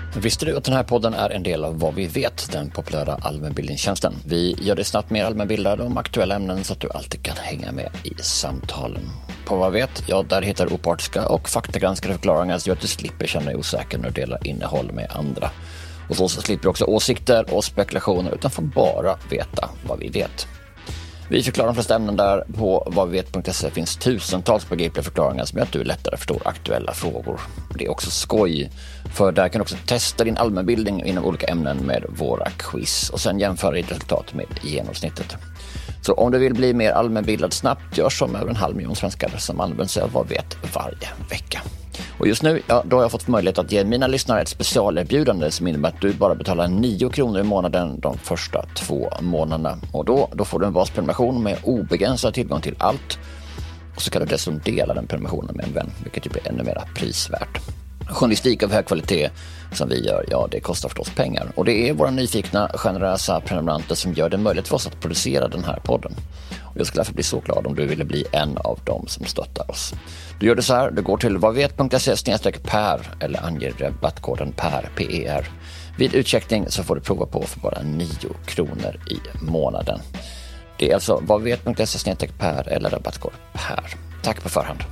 Visste du att den här podden är en del av Vad vi vet, den populära allmänbildningstjänsten? Vi gör det snabbt mer allmänbildade om aktuella ämnen så att du alltid kan hänga med i samtalen. På Vad vi vet, ja, där hittar du opartiska och faktagranskade förklaringar så att du slipper känna dig osäker när du delar innehåll med andra. Och så slipper du också åsikter och spekulationer utan får bara veta vad vi vet. Vi förklarar de flesta ämnen där. På vadvivet.se finns tusentals begripliga förklaringar som gör att du lättare förstår aktuella frågor. Det är också skoj, för där kan du också testa din allmänbildning inom olika ämnen med våra quiz och sen jämföra ditt resultat med genomsnittet. Så om du vill bli mer allmänbildad snabbt, gör som över 500 000 svenskar som använder sig av Vad vet varje vecka. Och just nu, ja, då har jag fått möjlighet att ge mina lyssnare ett specialerbjudande som innebär att du bara betalar 9 kronor i månaden de första 2 månaderna. Och då får du en vasprenumeration med obegränsad tillgång till allt. Och så kan du dessutom dela den prenumerationen med en vän, vilket ju blir ännu mer prisvärt. Journalistik av hög kvalitet som vi gör, ja, det kostar förstås pengar. Och det är våra nyfikna, generösa prenumeranter som gör det möjligt för oss att producera den här podden. Och jag skulle därför bli så glad om du ville bli en av dem som stöttar oss. Du gör det så här, du går till vadvet.se/per eller anger rabattkoden PER. Vid utcheckning så får du prova på för bara 9 kronor i månaden. Det är alltså vadvet.se/per eller rabattkod PER. Tack på förhand.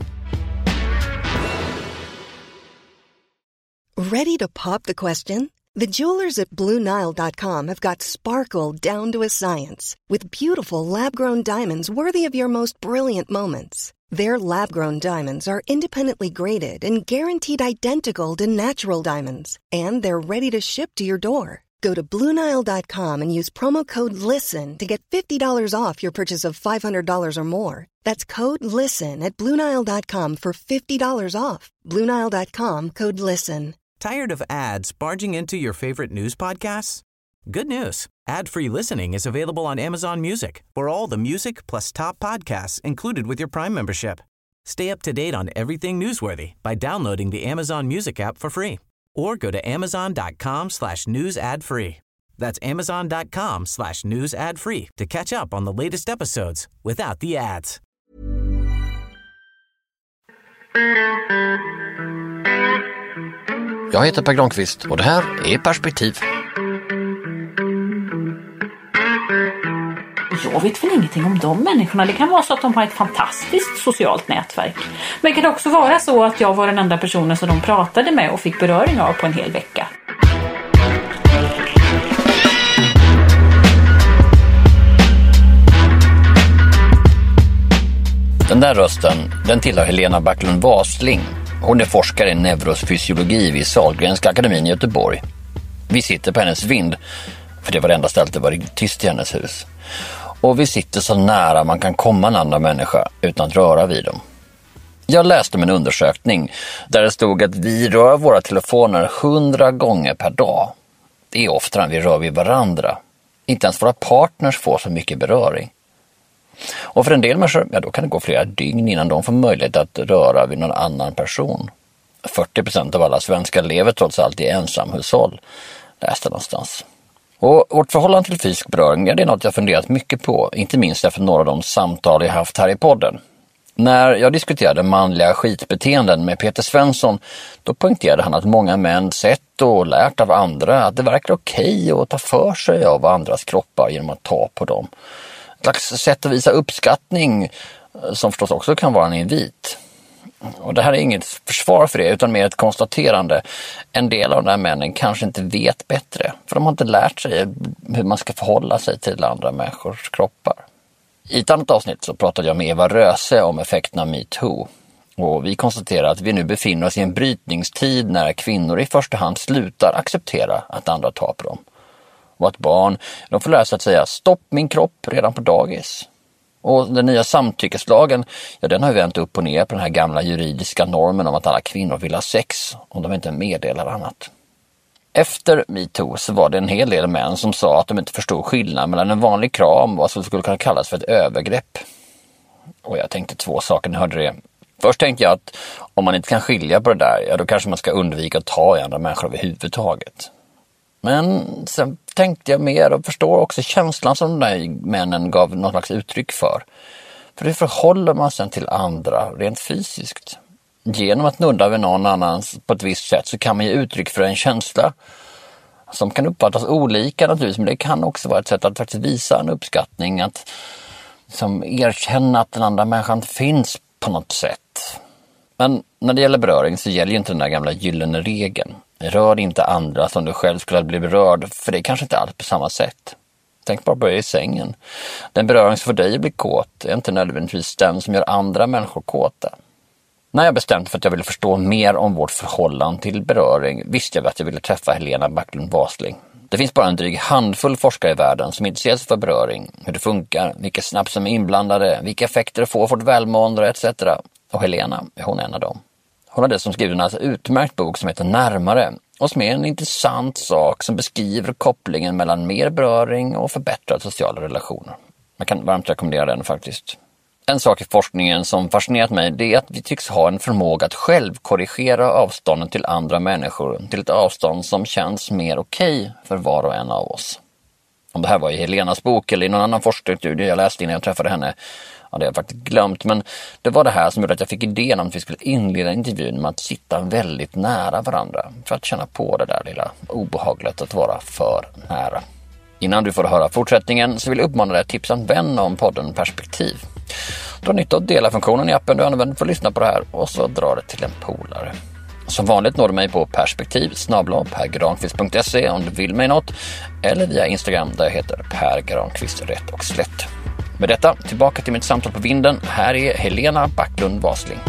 Ready to pop the question? The jewelers at BlueNile.com have got sparkle down to a science with beautiful lab-grown diamonds worthy of your most brilliant moments. Their lab-grown diamonds are independently graded and guaranteed identical to natural diamonds, and they're ready to ship to your door. Go to BlueNile.com and use promo code LISTEN to get $50 off your purchase of $500 or more. That's code LISTEN at BlueNile.com for $50 off. BlueNile.com, code LISTEN. Tired of ads barging into your favorite news podcasts? Good news. Ad-free listening is available on Amazon Music for all the music plus top podcasts included with your Prime membership. Stay up to date on everything newsworthy by downloading the Amazon Music app for free or go to amazon.com/news ad free. That's amazon.com/news ad free to catch up on the latest episodes without the ads. Jag heter Per Granqvist och det här är Perspektiv. Jag vet väl ingenting om de människorna. Det kan vara så att de har ett fantastiskt socialt nätverk. Men det kan också vara så att jag var den enda personen som de pratade med och fick beröring av på en hel vecka. Den där rösten, den tillhör Helena Backlund Wasling. Hon är forskare i neurofysiologi vid Sahlgrenska akademin i Göteborg. Vi sitter på hennes vind, för det var det enda stället det var tyst i hennes hus. Och vi sitter så nära man kan komma en annan människa utan att röra vid dem. Jag läste om en undersökning där det stod att vi rör våra telefoner 100 gånger per dag. Det är oftare än vi rör vid varandra. Inte ens våra partners får så mycket beröring. Och för en del människor, ja, då kan det gå flera dygn innan de får möjlighet att röra vid någon annan person. 40% av alla svenskar lever trots allt i ensamhushåll, läste någonstans. Och vårt förhållande till fysisk beröring, ja, det är något jag funderat mycket på, inte minst efter några av de samtal jag haft här i podden. När jag diskuterade manliga skitbeteenden med Peter Svensson, då poängterade han att många män sett och lärt av andra att det verkar okej att ta för sig av andras kroppar genom att ta på dem. Ett slags sätt att visa uppskattning som förstås också kan vara en invit. Och det här är inget försvar för det utan mer ett konstaterande. En del av de här männen kanske inte vet bättre, för de har inte lärt sig hur man ska förhålla sig till andra människors kroppar. I ett annat avsnitt så pratade jag med Eva Röse om effekterna av MeToo. Och vi konstaterar att vi nu befinner oss i en brytningstid när kvinnor i första hand slutar acceptera att andra tar på dem. Och att barn, de får lära sig att säga stopp min kropp redan på dagis. Och den nya samtyckeslagen, ja, den har vänt upp och ner på den här gamla juridiska normen om att alla kvinnor vill ha sex om de inte meddelar annat. Efter MeToo så var det en hel del män som sa att de inte förstod skillnad mellan en vanlig kram och vad som skulle kunna kallas för ett övergrepp. Och jag tänkte 2 saker när jag hörde det. Först tänkte jag att om man inte kan skilja på det där, ja, då kanske man ska undvika att ta i andra människor överhuvudtaget. Men sen tänkte jag mer och förstår också känslan som de där männen gav något slags uttryck för. För hur förhåller man sig till andra rent fysiskt? Genom att nudda vid någon annan på ett visst sätt så kan man ge uttryck för en känsla som kan uppfattas olika naturligtvis, men det kan också vara ett sätt att faktiskt visa en uppskattning, att som erkänna att den andra människan finns på något sätt. Men när det gäller beröring så gäller ju inte den där gamla gyllene regeln. Rör inte andra som du själv skulle bli berörd, för det är kanske inte alls på samma sätt. Tänk bara på det i sängen. Den beröring som får dig att bli kåt är inte nödvändigtvis den som gör andra människor kåta. När jag bestämde för att jag ville förstå mer om vårt förhållande till beröring visste jag att jag ville träffa Helena Backlund Wasling. Det finns bara en dryg handfull forskare i världen som intresserar sig för beröring, hur det funkar, vilka snabb som är inblandade, vilka effekter det får för vårt välmående etc. Och Helena, hon är en av dem. Hon har dessutom skrivit en utmärkt bok som heter Närmare och som är en intressant sak som beskriver kopplingen mellan mer beröring och förbättrade sociala relationer. Man kan varmt rekommendera den faktiskt. En sak i forskningen som fascinerat mig det är att vi tycks ha en förmåga att själv korrigera avståndet till andra människor till ett avstånd som känns mer okej för var och en av oss. Om det här var i Helenas bok eller i någon annan forskningsstudie jag läste innan jag träffade henne, ja, det har jag faktiskt glömt, men det var det här som gjorde att jag fick idén om att vi skulle inleda intervjun med att sitta väldigt nära varandra för att känna på det där lilla obehagliga att vara för nära. Innan du får höra fortsättningen så vill jag uppmana dig att tipsa en vän om podden Perspektiv. Dra nytta av dela-funktionen i appen du använder för att lyssna på det här och så dra det till en polare. Som vanligt når du mig på perspektiv@pergranqvist.se om du vill mig något eller via Instagram där jag heter Per Granqvist rätt och slätt. Med detta tillbaka till mitt samtal på vinden. Här är Helena Backlund Wasling.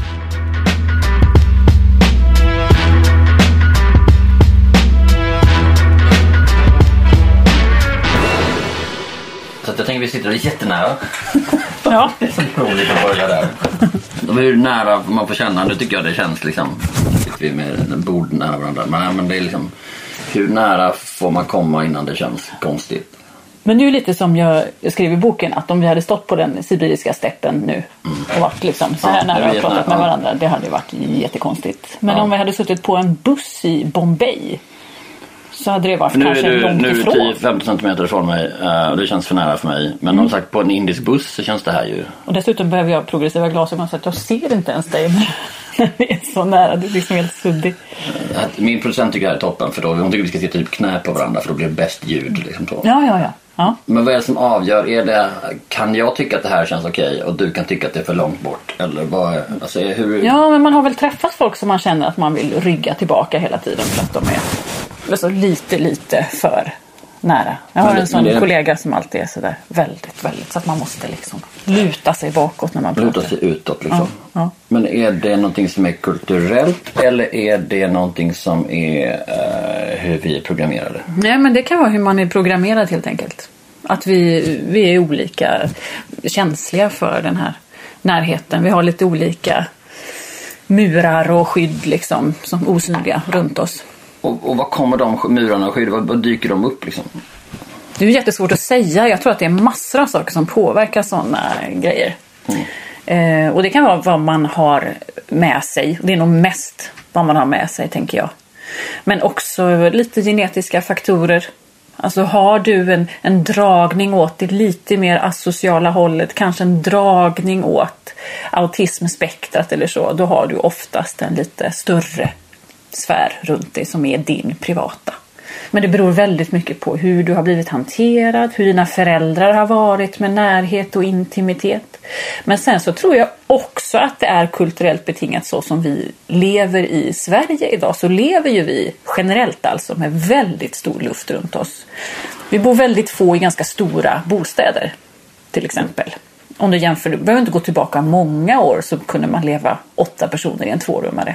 Så jag tänker vi sitter jättenära. Ja. Det är så roligt att börja där. Hur nära man får känna, nu tycker jag det känns liksom, sitter vi med en bord nära varandra. Men det är liksom, hur nära får man komma innan det känns konstigt? Men det är ju lite som jag skrev i boken, att om vi hade stått på den sibiriska steppen nu och varit liksom så här nära och pratat med varandra, det hade ju varit jättekonstigt. Men om vi hade suttit på en buss i Bombay så hade det varit kanske långt ifrån. Nu är du 10-15 centimeter ifrån mig och det känns för nära för mig. Men om sagt på en indisk buss så känns det här ju. Och dessutom behöver jag progressiva glasögon så att jag ser inte ens dig när vi är så nära. Det är liksom helt suddigt. Min producent tycker det här är toppen för då hon tycker vi ska sitta typ knä på varandra för då blir det bäst ljud liksom så. Ja. Men vad är det som avgör? Är det, kan jag tycka att det här känns okej och du kan tycka att det är för långt bort? Eller vad, alltså, hur? Ja, men man har väl träffat folk som man känner att man vill rygga tillbaka hela tiden för att de är så lite för nära. Jag har en sån kollega som alltid är sådär väldigt så att man måste liksom luta sig bakåt när man pratar. Luta sig utåt liksom. Ja. Men är det någonting som är kulturellt eller är det någonting som är hur vi är programmerade? Nej, men det kan vara hur man är programmerad helt enkelt. Att vi är olika känsliga för den här närheten. Vi har lite olika murar och skydd liksom som osynliga runt oss. Och vad kommer de murarna och skydd? Vad dyker de upp liksom? Det är jättesvårt att säga. Jag tror att det är massor av saker som påverkar sådana grejer. Och det kan vara vad man har med sig. Det är nog mest vad man har med sig, tänker jag. Men också lite genetiska faktorer. Alltså har du en dragning åt det lite mer asociala hållet, kanske en dragning åt autismspektrat eller så, då har du oftast en lite större sfär runt dig som är din privata. Men det beror väldigt mycket på hur du har blivit hanterad, hur dina föräldrar har varit med närhet och intimitet. Men sen så tror jag också att det är kulturellt betingat så som vi lever i Sverige idag. Så lever ju vi generellt alltså med väldigt stor luft runt oss. Vi bor väldigt få i ganska stora bostäder till exempel. Om du jämför, du behöver inte gå tillbaka många år så kunde man leva 8 personer i en 2-rummare.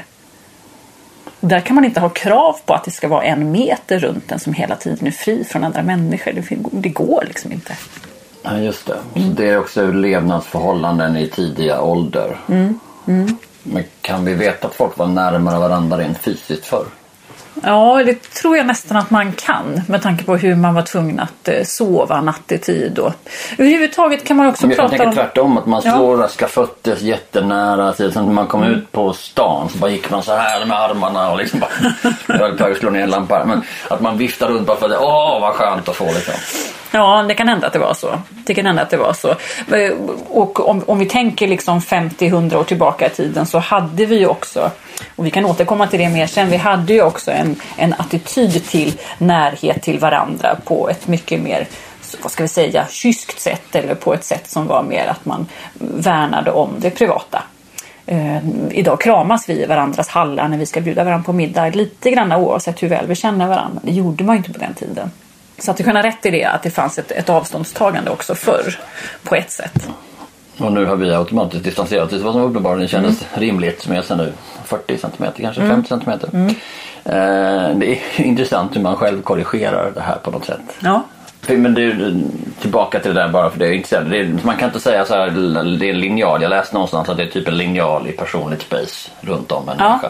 Där kan man inte ha krav på att det ska vara 1 meter runt den som hela tiden är fri från andra människor. Det går liksom inte. Ja, just det. Så det är också levnadsförhållanden i tidiga ålder. Men kan vi veta att folk var närmare varandra rent fysiskt förr? Ja, det tror jag nästan att man kan. Med tanke på hur man var tvungen att sova nattetid. Överhuvudtaget kan man också prata om... Jag tänker tvärtom, att man slår raska fötter jättenära. Så när man kom ut på stan så bara gick man så här med armarna och liksom bara... jag höll på att slå ner lampan. Men att man viftar runt bara för att vad skönt att få liksom. Ja, det kan hända att det var så. Och om vi tänker liksom 50-100 år tillbaka i tiden, så hade vi ju också, och vi kan återkomma till det mer sen, vi hade ju också en attityd till närhet till varandra på ett mycket mer, vad ska vi säga, kyskt sätt, eller på ett sätt som var mer att man värnade om det privata. Idag kramas vi i varandras hallar när vi ska bjuda varandra på middag, lite grann oavsett hur väl vi känner varandra. Det gjorde man ju inte på den tiden. Så att du kan ha rätt i det, att det fanns ett avståndstagande också förr på ett sätt. Och nu har vi automatiskt distanserat oss, vad som uppenbarligen kändes rimligt, med sig nu 40 cm, kanske 50 cm. Det är intressant hur man själv korrigerar det här på något sätt. Ja. Men det är tillbaka till det där, bara för det är inte så, man kan inte säga så här, det är en linjal. Jag läste någonstans att det är typ en linjal i personligt space runt om en människa.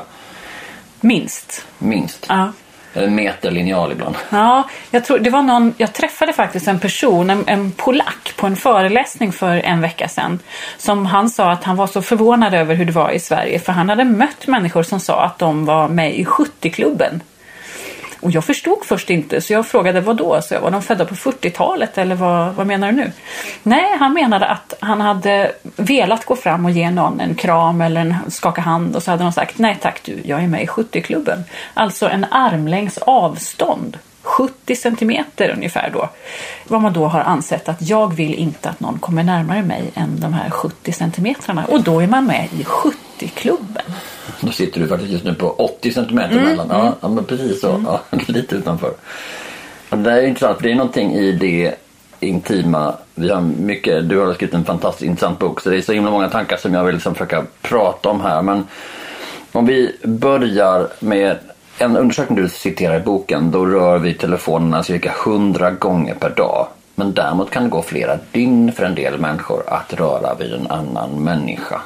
Minst. Ja. Eller meterlinjal ibland. Ja, jag tror det var jag träffade faktiskt en person, en polack, på en föreläsning för en vecka sedan, som han sa att han var så förvånad över hur det var i Sverige, för han hade mött människor som sa att de var med i 70-klubben. Och jag förstod först inte, så jag frågade vad då? Så var de födda på 40-talet eller vad menar du nu? Nej, han menade att han hade velat gå fram och ge någon en kram eller skaka hand, och så hade de sagt: nej tack du, jag är med i 70-klubben. Alltså en armlängds avstånd. 70 centimeter ungefär då. Vad man då har ansett att jag vill inte att någon kommer närmare mig än de här 70 centimetrarna. Och då är man med i 70-klubben. Då sitter du faktiskt just nu på 80 centimeter mellan. Ja, men precis så. Ja, lite utanför. Och det är intressant, för det är någonting i det intima. Vi har mycket, du har skrivit en fantastiskt intressant bok, så det är så himla många tankar som jag vill liksom försöka prata om här. Men om vi börjar med en undersökning du citerar i boken, då rör vi telefonerna cirka 100 gånger per dag. Men däremot kan det gå flera dygn för en del människor att röra vid en annan människa.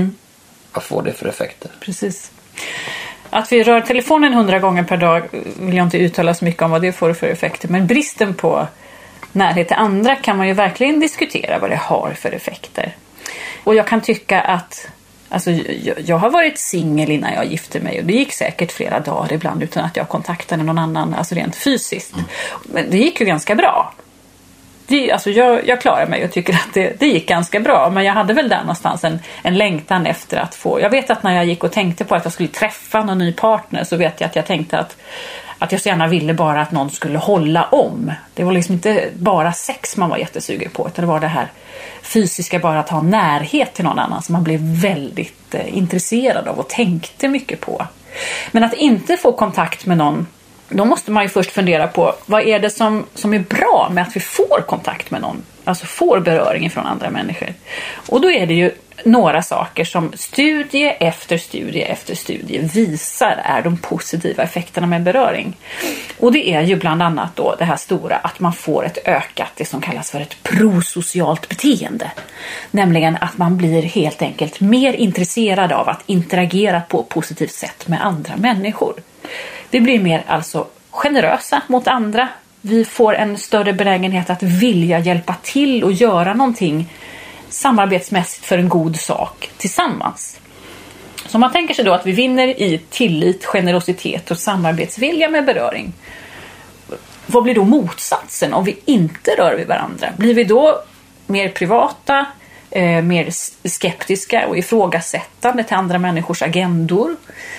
Vad får det för effekter? Precis. Att vi rör telefonen 100 gånger per dag vill jag inte uttala så mycket om vad det får för effekter. Men bristen på närhet till andra kan man ju verkligen diskutera vad det har för effekter. Och jag kan tycka att, alltså, jag har varit singel innan jag gifte mig, och det gick säkert flera dagar ibland utan att jag kontaktade någon annan, alltså rent fysiskt. Men det gick ju ganska bra. Alltså jag klarar mig och tycker att det gick ganska bra, men jag hade väl där någonstans en längtan efter att få. Jag vet att när jag gick och tänkte på att jag skulle träffa någon ny partner, så vet jag att jag tänkte att jag så gärna ville bara att någon skulle hålla om. Det var liksom inte bara sex man var jättesugen på, utan det var det här fysiska, bara att ha närhet till någon annan som man blev väldigt intresserad av och tänkte mycket på. Men att inte få kontakt med någon, då måste man ju först fundera på vad är det som är bra med att vi får kontakt med någon, alltså får beröring från andra människor. Och då är det ju några saker som studie efter studie visar är de positiva effekterna med beröring. Och det är ju bland annat då det här stora, att man får ett ökat, det som kallas för ett prosocialt beteende. Nämligen att man blir helt enkelt mer intresserad av att interagera på ett positivt sätt med andra människor. Vi blir mer alltså generösa mot andra. Vi får en större benägenhet att vilja hjälpa till och göra någonting samarbetsmässigt för en god sak tillsammans. Så man tänker sig då att vi vinner i tillit, generositet och samarbetsvilja med beröring. Vad blir då motsatsen om vi inte rör vid varandra? Blir vi då mer privata, mer skeptiska och ifrågasättande till andra människors agendor?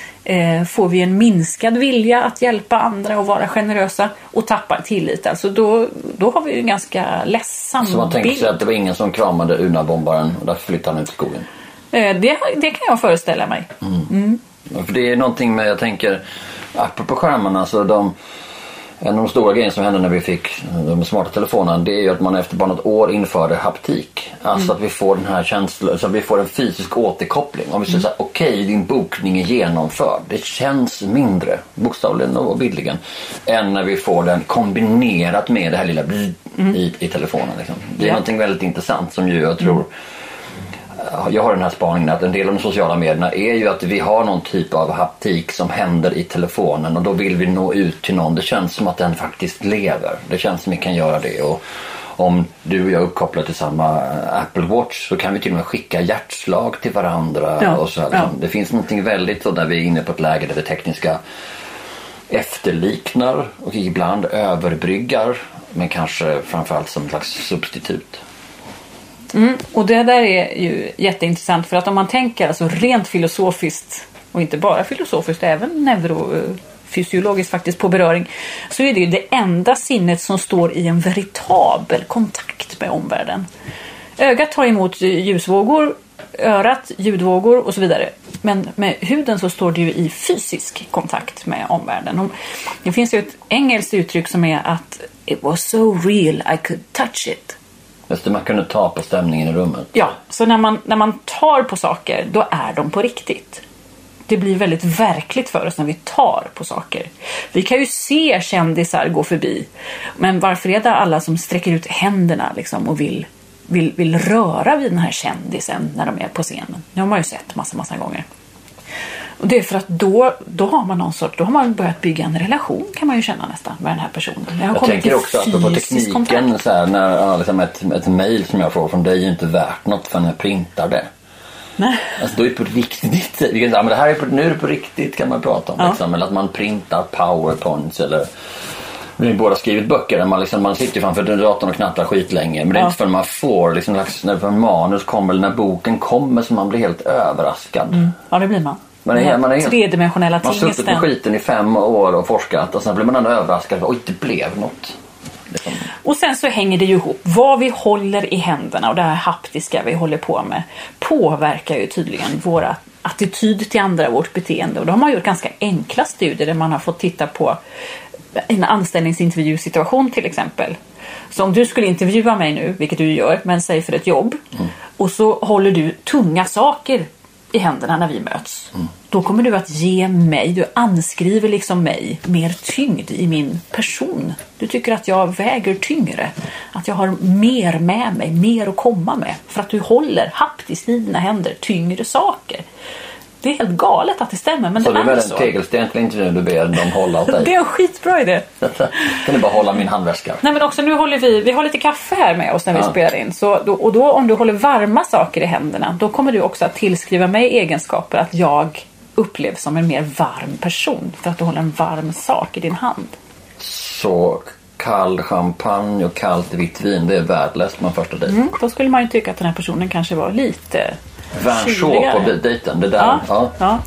Får vi en minskad vilja att hjälpa andra och vara generösa och tappar tillit? Alltså då har vi ju en ganska ledsam bild. Så man tänker sig att det var ingen som kramade Una-bombaren och därför flyttade han ut i skogen? Det kan jag föreställa mig. För det är någonting med, jag tänker, apropå skärmarna, så en av de stora grejerna som hände när vi fick de smarta telefonerna, det är ju att man efter bara något år införde haptik. Alltså att vi får den här känslan, så att vi får en fysisk återkoppling. Om vi säger såhär, okej, din bokning är genomförd. Det känns mindre, bokstavligen och bildligen, än när vi får den kombinerat med det här lilla i telefonen. Liksom. Det är någonting väldigt intressant som ju jag tror, jag har den här spaningen att en del av de sociala medierna är ju att vi har någon typ av haptik som händer i telefonen, och då vill vi nå ut till någon. Det känns som att den faktiskt lever. Det känns som att vi kan göra det, och om du och jag är uppkopplade till samma Apple Watch så kan vi till och med skicka hjärtslag till varandra. Och så här. Det finns någonting väldigt så där vi är inne på ett läge där det tekniska efterliknar och ibland överbryggar Men kanske framförallt som en slags substitut. Och det där är ju jätteintressant, för att om man tänker alltså rent filosofiskt, och inte bara filosofiskt, även neurofysiologiskt faktiskt, på beröring, så är det ju det enda sinnet som står i en veritabel kontakt med omvärlden. Ögat tar emot ljusvågor, örat ljudvågor och så vidare. Men med huden så står det ju i fysisk kontakt med omvärlden. Och det finns ju ett engelskt uttryck som är att it was so real I could touch it. Just det, man kunde ta på stämningen i rummet. Ja, så när man tar på saker, då är de på riktigt. Det blir väldigt verkligt för oss när vi tar på saker. Vi kan ju se kändisar gå förbi. Men varför är det alla som sträcker ut händerna liksom och vill röra vid den här kändisen när de är på scenen? Det har man ju sett massa gånger. Och det är för att då har man då har man börjat bygga en relation, kan man ju känna nästan, med den här personen. Jag tänker också att på tekniken så här, när liksom ett mejl som jag får från dig är inte värt något förrän jag printar det. Nej. Alltså då är det på riktigt. Men det här är nu är det på riktigt, kan man prata om. Liksom. Eller att man printar PowerPoints eller... Vi har båda skrivit böcker där man sitter framför datorn och knattar skit länge. Men det är inte förrän man får liksom, när en manus kommer eller när boken kommer som man blir helt överraskad. Ja, det blir man. Man är tredimensionella ting. Man har suttit med skiten i 5 år och forskat och sen blir man ändå överraskad. Oj, det blev något. Liksom. Och sen så hänger det ju ihop. Vad vi håller i händerna och det här haptiska vi håller på med påverkar ju tydligen våra attityd till andra, vårt beteende. Och då har man gjort ganska enkla studier där man har fått titta på en anställningsintervjusituation till exempel. Så om du skulle intervjua mig nu, vilket du gör, men säg för ett jobb, och så håller du tunga saker i händerna när vi möts. Då kommer du att ge mig, du anskriver liksom mig mer tyngd i min person. Du tycker att jag väger tyngre, att jag har mer med mig, mer att komma med, för att du håller haptiskt i dina händer tyngre saker. Det är helt galet att det stämmer, men så det är så. Så du är en tegelsten till intervjun du ber dem hålla åt dig? Det är en skitbra idé. Kan du bara hålla min handväska? Nej, men också nu håller vi har lite kaffe här med oss när vi spelar in. Så då om du håller varma saker i händerna, då kommer du också att tillskriva mig egenskaper att jag upplevs som en mer varm person. För att du håller en varm sak i din hand. Så kall champagne och kallt vitt vin, det är värdelöst man första dejten. Då skulle man ju tycka att den här personen kanske var lite... Värnså på dejten, det där. Ja.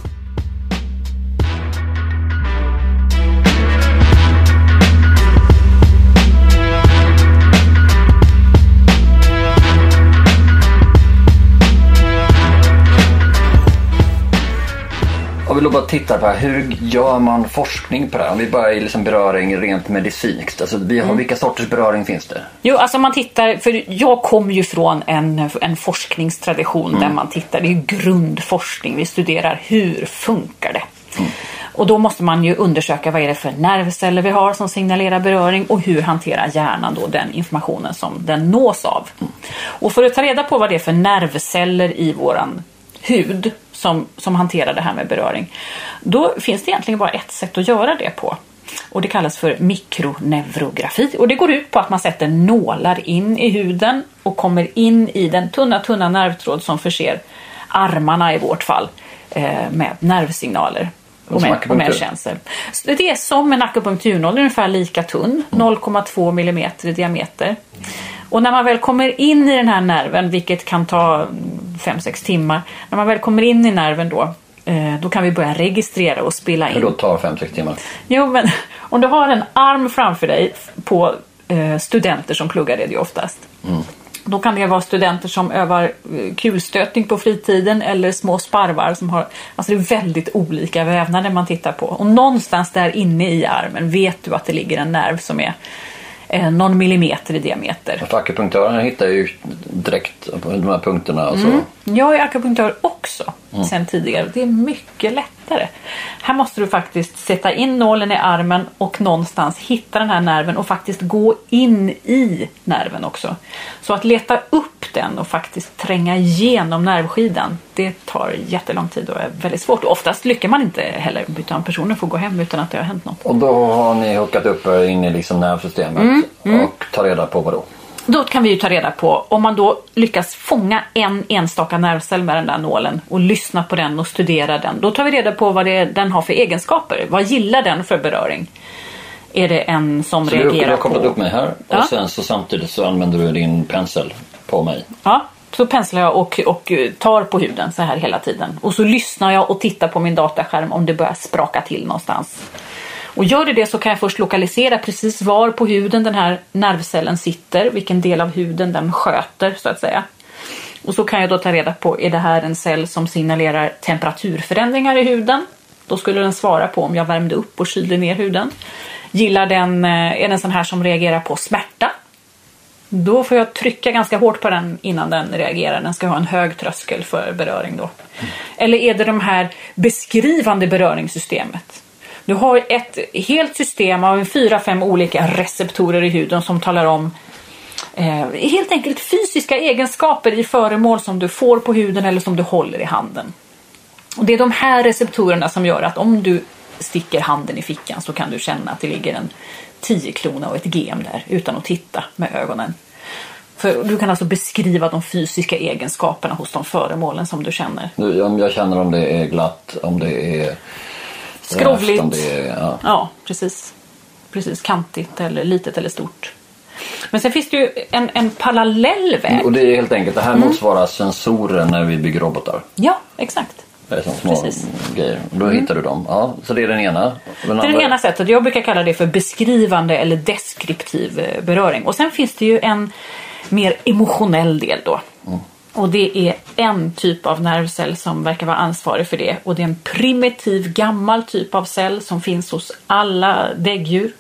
Jag vill bara titta på här, hur gör man forskning på det här? Om vi bara är liksom beröring rent medicinskt. Alltså vilka sorters beröring finns det? Jo, alltså man tittar, för jag kommer ju från en forskningstradition där man tittar, det är ju grundforskning. Vi studerar hur funkar det. Och då måste man ju undersöka vad är det för nervceller vi har som signalerar beröring och hur hanterar hjärnan då den informationen som den nås av. Och för att ta reda på vad det är för nervceller i våran hud som hanterar det här med beröring, då finns det egentligen bara ett sätt att göra det på. Och det kallas för mikroneurografi. Och det går ut på att man sätter nålar in i huden och kommer in i den tunna nervtråd som förser armarna i vårt fall med nervsignaler och med känsel. Det är som en akupunkturnål, ungefär lika tunn, 0,2 millimeter i diameter. Och när man väl kommer in i den här nerven, vilket kan ta 5-6 timmar, när man väl kommer in i nerven då kan vi börja registrera och spela in. Hur då tar 5-6 timmar? Jo, men om du har en arm framför dig på studenter som pluggar det oftast. Då kan det vara studenter som övar kulstötning på fritiden eller små sparvar som har, alltså det är väldigt olika vävnader man tittar på. Och någonstans där inne i armen vet du att det ligger en nerv som är någon millimeter i diameter. För akupunktörerna hittar ju direkt på de här punkterna. Och så. Jag är akupunktör också sen tidigare. Det är mycket lättare. Här måste du faktiskt sätta in nålen i armen och någonstans hitta den här nerven och faktiskt gå in i nerven också. Så att leta upp den och faktiskt tränga igenom nervskidan, det tar jättelång tid och är väldigt svårt. Och oftast lyckas man inte heller, utan personen får gå hem utan att det har hänt något. Och då har ni hookat upp er in i liksom nervsystemet och tar reda på vad då? Då kan vi ju ta reda på, om man då lyckas fånga en enstaka nervcell med den där nålen och lyssna på den och studera den. Då tar vi reda på vad den har för egenskaper. Vad gillar den för beröring? är det en som så reagerar på... Du har kopplat upp mig här Ja. och sen så samtidigt så använder du din pensel på mig. Ja, så penslar jag och tar på huden så här hela tiden. Och så lyssnar jag och tittar på min dataskärm om det börjar spraka till någonstans. Och gör det så kan jag först lokalisera precis var på huden den här nervcellen sitter. Vilken del av huden den sköter så att säga. Och så kan jag då ta reda på, är det här en cell som signalerar temperaturförändringar i huden? Då skulle den svara på om jag värmde upp och kylde ner huden. Är den sån här som reagerar på smärta? Då får jag trycka ganska hårt på den innan den reagerar. Den ska ha en hög tröskel för beröring då. Eller är det de här beskrivande beröringssystemet? Du har ett helt system av 4-5 olika receptorer i huden som talar om helt enkelt fysiska egenskaper i föremål som du får på huden eller som du håller i handen. Och det är de här receptorerna som gör att om du sticker handen i fickan så kan du känna att det ligger en 10-krona och ett gem där utan att titta med ögonen. För du kan alltså beskriva de fysiska egenskaperna hos de föremålen som du känner. Jag känner om det är glatt, om det är skrovligt. Om det är, ja, precis. Precis, kantigt eller litet eller stort. Men sen finns det ju en parallell väg. Och det är helt enkelt, det här motsvarar sensorer när vi bygger robotar. Ja, exakt. Det är som små grejer. Då hittar du dem. Ja, så det är den ena. Det är det ena sättet. Jag brukar kalla det för beskrivande eller deskriptiv beröring. Och sen finns det ju en mer emotionell del då. Och det är en typ av nervcell som verkar vara ansvarig för det. Och det är en primitiv gammal typ av cell som finns hos alla däggdjur.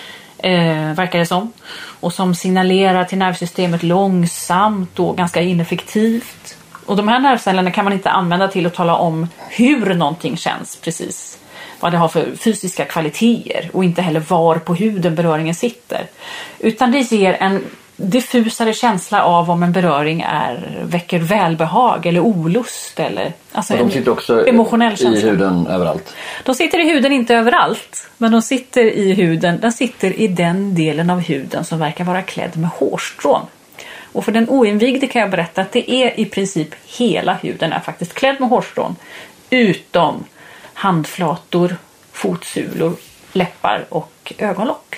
Verkar det som. Och som signalerar till nervsystemet långsamt och ganska ineffektivt. Och de här nervcellerna kan man inte använda till att tala om hur någonting känns precis. Vad det har för fysiska kvaliteter och inte heller var på huden beröringen sitter. Utan det ger en diffusare känsla av om en beröring väcker välbehag eller olust. Eller, alltså de sitter också emotionell känsla. I huden överallt. De sitter i huden inte överallt, men de sitter i huden. Den sitter i den delen av huden som verkar vara klädd med hårstrån. Och för den oinvigde kan jag berätta att det är i princip hela huden är faktiskt klädd med hårstrån. Utom handflator, fotsulor, läppar och ögonlock.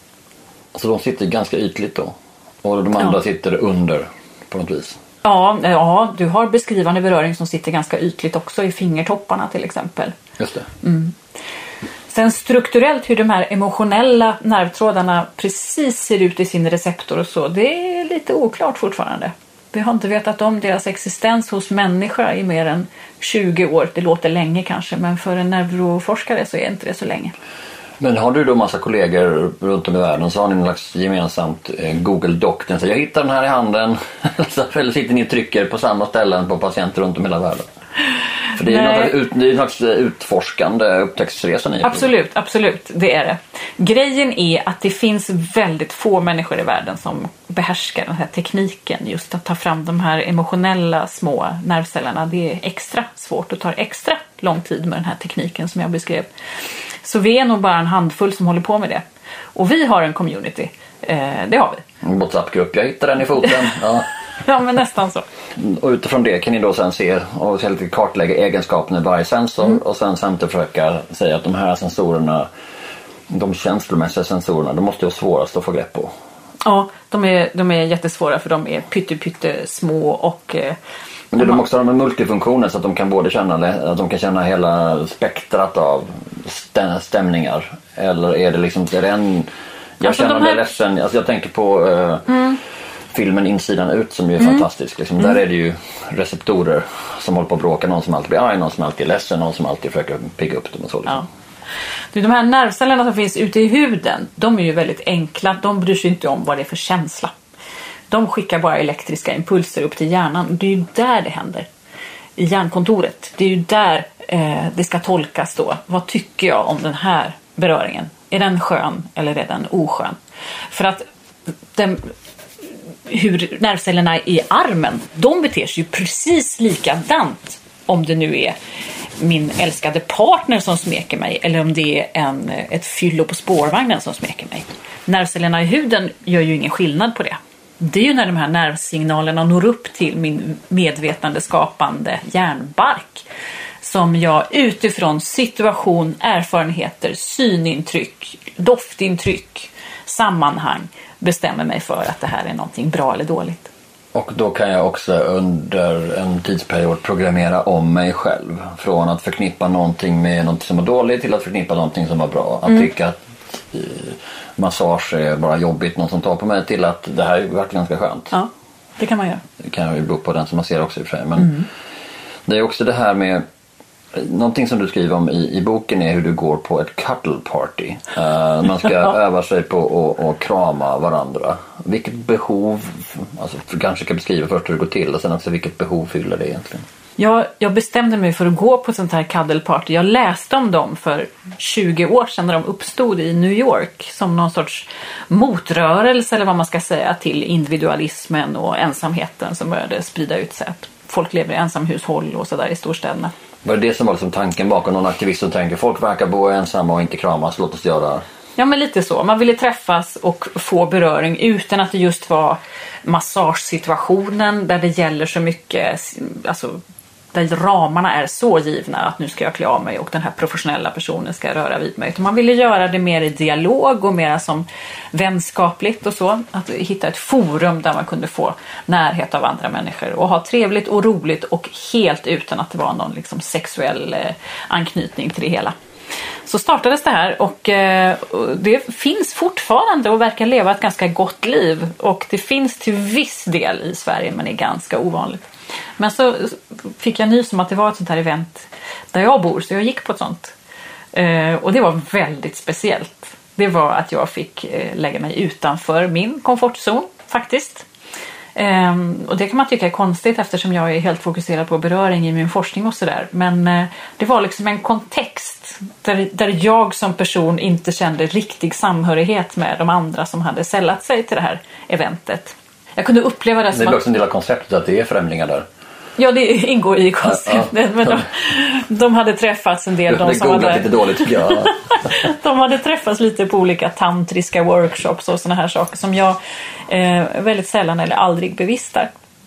Så de sitter ganska ytligt då? Och de andra sitter under på något vis? Ja, du har beskrivande beröring som sitter ganska ytligt också i fingertopparna till exempel. Just det. Sen strukturellt hur de här emotionella nervtrådarna precis ser ut i sin receptor och så, det är lite oklart fortfarande. Vi har inte vetat om deras existens hos människa i mer än 20 år. Det låter länge kanske, men för en neuroforskare så är inte det så länge. Men har du då massa kollegor runt om i världen så har ni något slags gemensamt Google Doc. Så jag hittar den här i handen. Eller sitter ni och trycker på samma ställen på patienter runt om i hela världen? För det är något slags utforskande upptäcktsresa ni. Absolut, det är det. Grejen är att det finns väldigt få människor i världen som behärskar den här tekniken. Just att ta fram de här emotionella små nervcellerna. Det är extra svårt och tar extra lång tid med den här tekniken som jag beskrev. Så vi är nog bara en handfull som håller på med det. Och vi har en community. Det har vi. En WhatsApp-grupp. Jag hittar den i foten. Ja. Ja, men nästan så. Och utifrån det kan ni då sen se och kartlägga egenskaperna i varje sensor. Och sen samtidigt försöka säga att de här sensorerna, de känslomässiga sensorerna, de måste vara svårast att få grepp på. Ja, de är jättesvåra för de är pyttesmå och... Men det är de också de med multifunktioner så att de kan både känna hela spektrat av stämningar. Eller är det liksom jag känner mig ledsen. Alltså jag tänker på filmen Insidan ut som är fantastisk. Liksom. Där är det ju receptorer som håller på att bråka. Någon som alltid blir arg, någon som alltid är ledsen, någon som alltid försöker pigga upp dem och så. Liksom. Ja. De här nervcellerna som finns ute i huden, de är ju väldigt enkla. De bryr sig inte om vad det är för känsla. De skickar bara elektriska impulser upp till hjärnan. Det är ju där det händer. I hjärnkontoret. Det är ju där det ska tolkas då. Vad tycker jag om den här beröringen? Är den skön eller är den oskön? För att hur nervcellerna i armen, de beter sig ju precis likadant om det nu är min älskade partner som smeker mig eller om det är ett fyllo på spårvagnen som smeker mig. Nervcellerna i huden gör ju ingen skillnad på det. Det är ju när de här nervsignalerna når upp till min medvetande skapande hjärnbark. som jag utifrån situation, erfarenheter, synintryck, doftintryck, sammanhang bestämmer mig för att det här är någonting bra eller dåligt. Och då kan jag också under en tidsperiod programmera om mig själv. Från att förknippa någonting med något som är dåligt till att förknippa någonting som är bra. Att tycka att massage är bara jobbigt, något som tar på mig, till att det här är verkligen ganska skönt. Ja, det kan man göra. Det kan ju bero på den som man ser också i och för sig. Men det är också det här med någonting som du skriver om i boken är hur du går på ett cuddle party. Man ska öva sig på att krama varandra. Vilket behov, alltså kanske kan beskriva först hur det går till och sen också vilket behov fyller det egentligen. Jag bestämde mig för att gå på ett sånt här cuddle party. Jag läste om dem för 20 år sedan när de uppstod i New York som någon sorts motrörelse eller vad man ska säga till individualismen och ensamheten som började sprida ut sig. Folk lever i ensamhushåll och sådär i storstäderna. Var det som var liksom tanken bakom någon aktivist som tänker folk verkar bo ensamma och inte kramas, låt oss göra? Ja, men lite så. Man ville träffas och få beröring utan att det just var massagesituationen där det gäller så mycket, alltså där ramarna är så givna att nu ska jag klä av mig och den här professionella personen ska röra vid mig. Man ville göra det mer i dialog och mer som vänskapligt och så. Att hitta ett forum där man kunde få närhet av andra människor och ha trevligt och roligt och helt utan att det var någon liksom sexuell anknytning till det hela. Så startades det här och det finns fortfarande och verkar leva ett ganska gott liv. Och det finns till viss del i Sverige men är ganska ovanligt. Men så fick jag nys om att det var ett sånt här event där jag bor, så jag gick på ett sånt. Och det var väldigt speciellt. Det var att jag fick lägga mig utanför min komfortzon faktiskt. Och det kan man tycka är konstigt eftersom jag är helt fokuserad på beröring i min forskning och sådär. Men det var liksom en kontext där jag som person inte kände riktig samhörighet med de andra som hade sällat sig till det här eventet. Jag kunde uppleva det som det är också en del av konceptet att det är främlingar där. Ja, det ingår i konceptet. Ja. Men de hade träffats en del. Det googlat lite dåligt tycker jag. De hade träffats lite på olika tantriska workshops och såna här saker som jag väldigt sällan eller aldrig bevistar.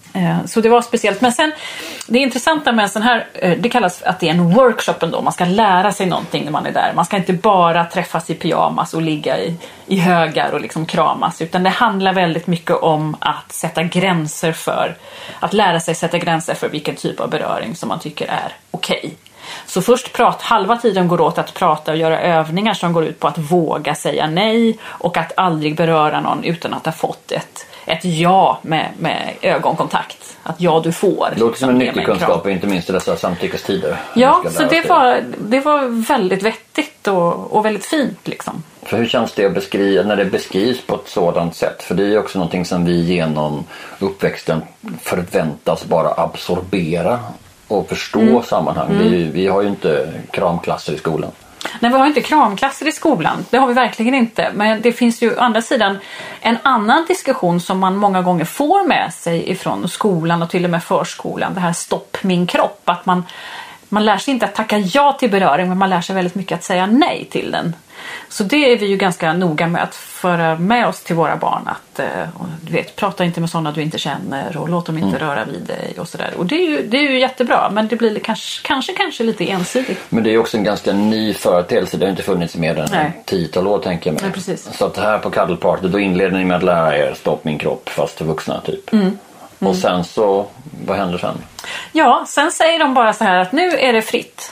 Så det var speciellt. Men sen, det intressanta med en sån här, det kallas att det är en workshop ändå. Man ska lära sig någonting när man är där. Man ska inte bara träffas i pyjamas och ligga i högar och liksom kramas. Utan det handlar väldigt mycket om att sätta gränser för, att lära sig sätta gränser för vilken typ av beröring som man tycker är okej. Så först halva tiden går åt att prata och göra övningar som går ut på att våga säga nej och att aldrig beröra någon utan att ha fått ett ja med ögonkontakt. Att ja, du får. Det låter som en nyttig kunskap, inte minst i dessa samtyckestider. Ja, så det var väldigt vettigt och väldigt fint liksom. För hur känns det att beskriva, när det beskrivs på ett sådant sätt? För det är ju också någonting som vi genom uppväxten förväntas bara absorbera och förstå sammanhang. Vi har ju inte kramklasser i skolan. Nej, vi har inte kramklasser i skolan. Det har vi verkligen inte. Men det finns ju å andra sidan en annan diskussion som man många gånger får med sig ifrån skolan och till och med förskolan. Det här stopp min kropp. Att man lär sig inte att tacka ja till beröring, men man lär sig väldigt mycket att säga nej till den. Så det är vi ju ganska noga med att föra med oss till våra barn. Att du vet, prata inte med sådana du inte känner och låt dem inte röra vid dig och sådär. Och det är ju jättebra, men det blir kanske lite ensidigt. Men det är ju också en ganska ny företeelse. Det har inte funnits mer än 10-tal år tänker jag mig. Nej, precis. Så att här på Cuddle Party, då inleder ni med att lära er stopp min kropp fast för vuxna typ. Och sen så, vad händer sen? Ja, sen säger de bara så här att nu är det fritt.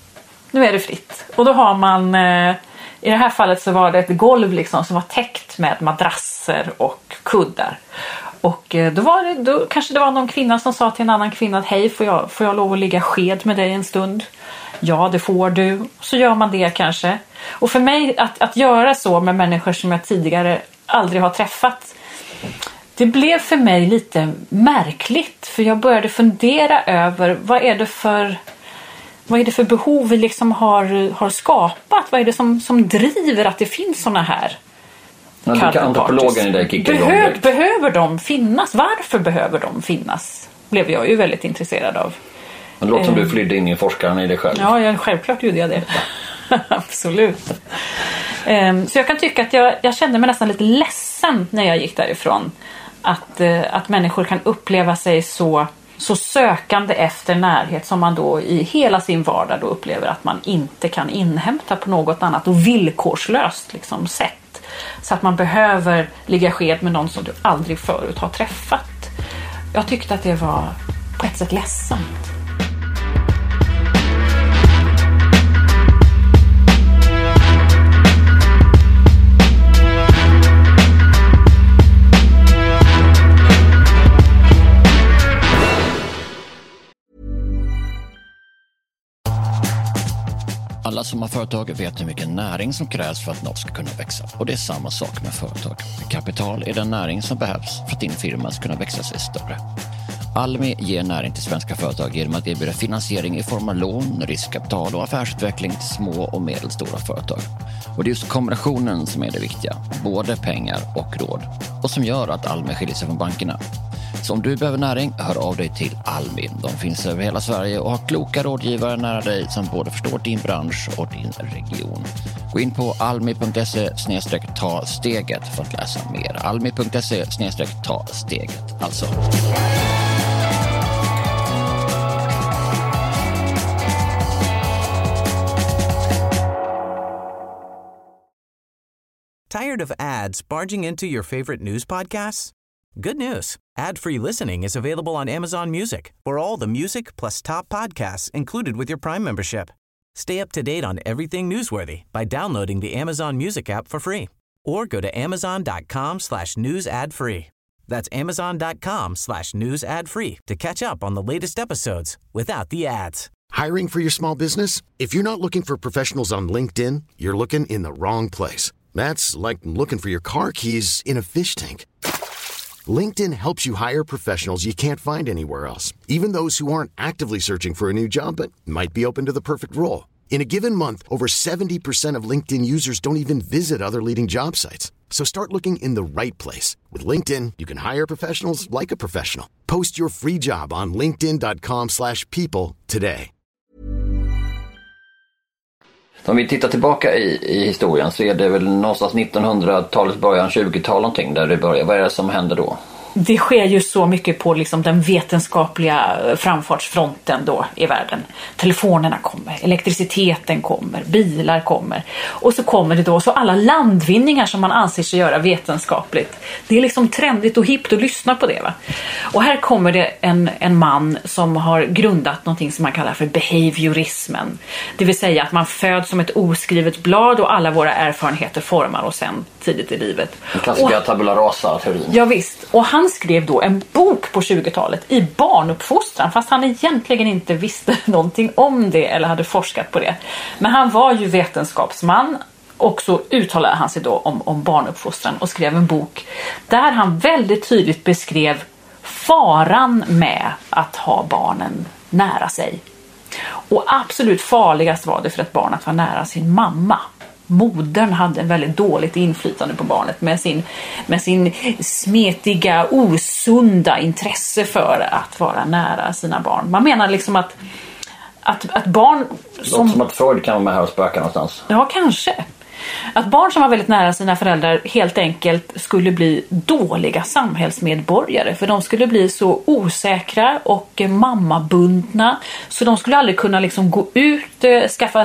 Nu är det fritt. Och då har man, i det här fallet så var det ett golv liksom som var täckt med madrasser och kuddar. Och då kanske det var någon kvinna som sa till en annan kvinna att hej, får jag lov att ligga sked med dig en stund? Ja, det får du. Så gör man det kanske. Och för mig att göra så med människor som jag tidigare aldrig har träffat, det blev för mig lite märkligt. För jag började fundera över vad är det för behov vi liksom har skapat? Vad är det som driver att det finns såna här antropologen i dig kickar igång. Behöver de finnas? Varför behöver de finnas? Blev jag ju väldigt intresserad av. Men det låter som du flydde in i forskaren i dig själv. Ja, självklart gjorde jag det. Absolut. Så jag kan tycka att jag kände mig nästan lite ledsen när jag gick därifrån. Att människor kan uppleva sig så så sökande efter närhet som man då i hela sin vardag då upplever att man inte kan inhämta på något annat och villkorslöst liksom sätt. Så att man behöver ligga sked med någon som du aldrig förut har träffat. Jag tyckte att det var på ett sätt ledsamt. Alla som har företag vet hur mycket näring som krävs för att något ska kunna växa. Och det är samma sak med företag. Kapital är den näring som behövs för att din firma ska kunna växa sig större. Almi ger näring till svenska företag genom att erbjuda finansiering i form av lån, riskkapital och affärsutveckling till små och medelstora företag. Och det är just kombinationen som är det viktiga. Både pengar och råd. Och som gör att Almi skiljer sig från bankerna. Så om du behöver näring, hör av dig till Almi. De finns över hela Sverige och har kloka rådgivare nära dig som både förstår din bransch och din region. Gå in på almi.se/ta steget för att läsa mer. Almi.se/ta steget alltså. Tired of ads barging into your favorite news podcasts? Good news. Ad-free listening is available on Amazon Music for all the music plus top podcasts included with your Prime membership. Stay up to date on everything newsworthy by downloading the Amazon Music app for free or go to amazon.com/news ad free. That's amazon.com/news ad free to catch up on the latest episodes without the ads. Hiring for your small business? If you're not looking for professionals on LinkedIn, you're looking in the wrong place. That's like looking for your car keys in a fish tank. LinkedIn helps you hire professionals you can't find anywhere else, even those who aren't actively searching for a new job but might be open to the perfect role. In a given month, over 70% of LinkedIn users don't even visit other leading job sites. So start looking in the right place. With LinkedIn, you can hire professionals like a professional. Post your free job on linkedin.com/people today. Om vi tittar tillbaka i historien så är det väl någonstans 1900-talets början, 20-tal någonting där det börjar. Vad är det som händer då? Det sker ju så mycket på liksom den vetenskapliga framfartsfronten då i världen. Telefonerna kommer, elektriciteten kommer, bilar kommer. Och så kommer det då så alla landvinningar som man anser sig göra vetenskapligt. Det är liksom trendigt och hippt att lyssna på det, va? Och här kommer det en man som har grundat någonting som man kallar för behaviorismen. Det vill säga att man föds som ett oskrivet blad och alla våra erfarenheter formar oss sen tidigt i livet. Den klassiska tabula rasa-teorin. Ja visst, och han skrev då en bok på 20-talet i barnuppfostran, fast han egentligen inte visste någonting om det eller hade forskat på det. Men han var ju vetenskapsman och så uttalade han sig då om barnuppfostran och skrev en bok där han väldigt tydligt beskrev faran med att ha barnen nära sig. Och absolut farligast var det för ett barn att vara nära sin mamma. Modern hade en väldigt dåligt inflytande på barnet med sin smetiga, osunda intresse för att vara nära sina barn. Man menar liksom att barn som att Freud kan vara med här och spöka någonstans. Ja, kanske. Att barn som var väldigt nära sina föräldrar helt enkelt skulle bli dåliga samhällsmedborgare. För de skulle bli så osäkra och mammabundna. Så de skulle aldrig kunna liksom gå ut, skaffa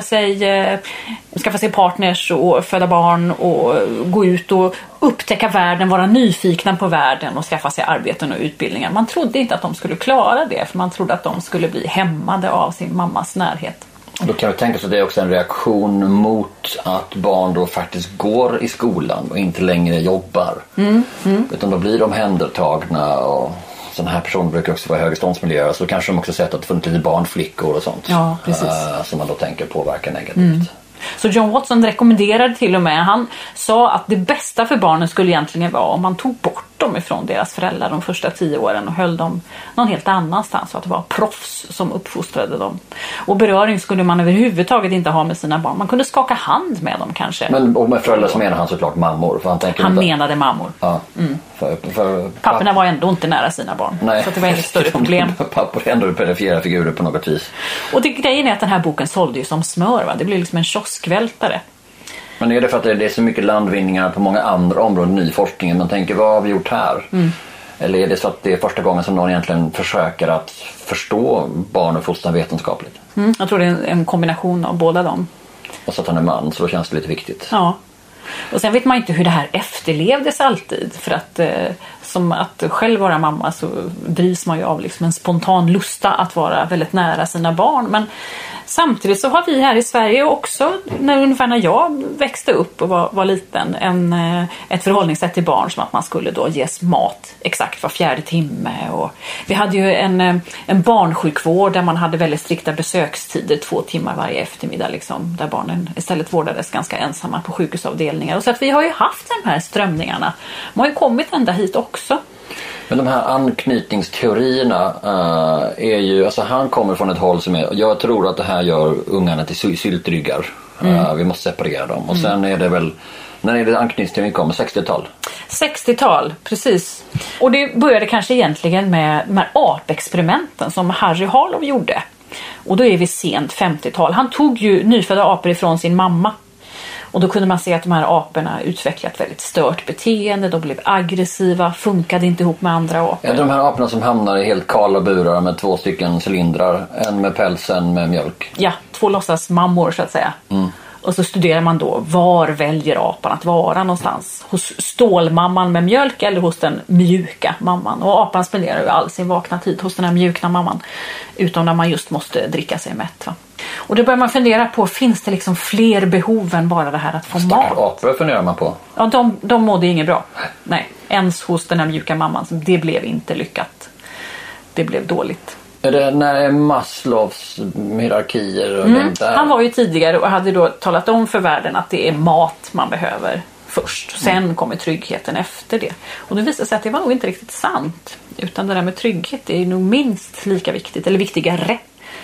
sig partners och föda barn och gå ut och upptäcka världen, vara nyfikna på världen och skaffa sig arbeten och utbildningar. Man trodde inte att de skulle klara det, för man trodde att de skulle bli hämmade av sin mammas närhet. Då kan vi tänka oss att det är också en reaktion mot att barn då faktiskt går i skolan och inte längre jobbar. Utan då blir de händertagna, och sådana här personer brukar också vara i högståndsmiljöer, så kanske de också sett att det funnits lite barnflickor och sånt. Ja, precis. Som man då tänker påverkar negativt. Så John Watson rekommenderade till och med, han sa att det bästa för barnen skulle egentligen vara om man tog bort dem ifrån deras föräldrar de första 10 åren och höll dem någon helt annanstans, så att det var proffs som uppfostrade dem. Och beröring skulle man överhuvudtaget inte ha med sina barn. Man kunde skaka hand med dem kanske. Men och med föräldrar så menar han såklart mammor. För han menade mammor. Ja. Papporna var ändå inte nära sina barn. Nej. Så det var inget större problem. Pappor är ändå perifera figurer på något vis. Och grejen är att den här boken sålde ju som smör, va? Det blev liksom en kioskvältare. Men är det för att det är så mycket landvinningar på många andra områden, ny forskning? Man tänker, vad har vi gjort här? Eller är det så att det är första gången som någon egentligen försöker att förstå barn och fostran vetenskapligt? Jag tror det är en kombination av båda dem. Och så att han är man, så då känns det lite viktigt. Ja. Och sen vet man inte hur det här efterlevdes alltid. För att som att själv vara mamma så drivs man ju av liksom en spontan lusta att vara väldigt nära sina barn. Men samtidigt så har vi här i Sverige också, ungefär när jag växte upp och var liten, ett förhållningssätt till barn som att man skulle då ges mat exakt var 4:e timme. Och vi hade ju en barnsjukvård där man hade väldigt strikta besökstider 2 timmar varje eftermiddag liksom, där barnen istället vårdades ganska ensamma på sjukhusavdelningar. Och så att vi har ju haft de här strömningarna. Man har ju kommit ända hit också. Men de här anknytningsteorierna är ju, alltså han kommer från ett håll som är, jag tror att det här gör ungarna till syltryggar. Vi måste separera dem. Och sen är det väl, när är det anknytningsteorin kommer? 60-tal? 60-tal, precis. Och det började kanske egentligen med de här apexperimenten som Harry Harlow gjorde. Och då är vi sent 50-tal. Han tog ju nyfödda apor ifrån sin mamma. Och då kunde man se att de här aporna utvecklat väldigt stört beteende. De blev aggressiva, funkade inte ihop med andra apor. Ja, de här aporna som hamnar i helt kala burar med 2 stycken cylindrar. En med päls, en med mjölk. Ja, 2 låtsas mammor så att säga. Och så studerar man då, var väljer apan att vara någonstans? Hos stålmamman med mjölk eller hos den mjuka mamman? Och apan spenderar ju all sin vakna tid hos den här mjukna mamman. Utom när man just måste dricka sig mätt, va? Och då börjar man fundera på, finns det liksom fler behov än bara det här att få mat? Apor funderar man på. Ja, de mådde inget bra. Nej, ens hos den här mjuka mamman. Det blev inte lyckat. Det blev dåligt. Är det när Maslows hierarkier och det där? Han var ju tidigare och hade då talat om för världen att det är mat man behöver först. Sen kommer tryggheten efter det. Och det visade sig att det var nog inte riktigt sant. Utan det där med trygghet är nog minst lika viktigt, eller viktigare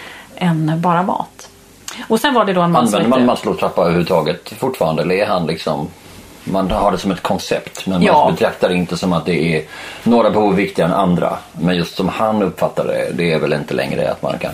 än bara mat. Och sen var det då en man använder man Maslows trappa överhuvudtaget fortfarande? Eller är han liksom, man har det som ett koncept, men man betraktar det inte som att det är några behov viktigare än andra. Men just som han uppfattar det är väl inte längre att man kan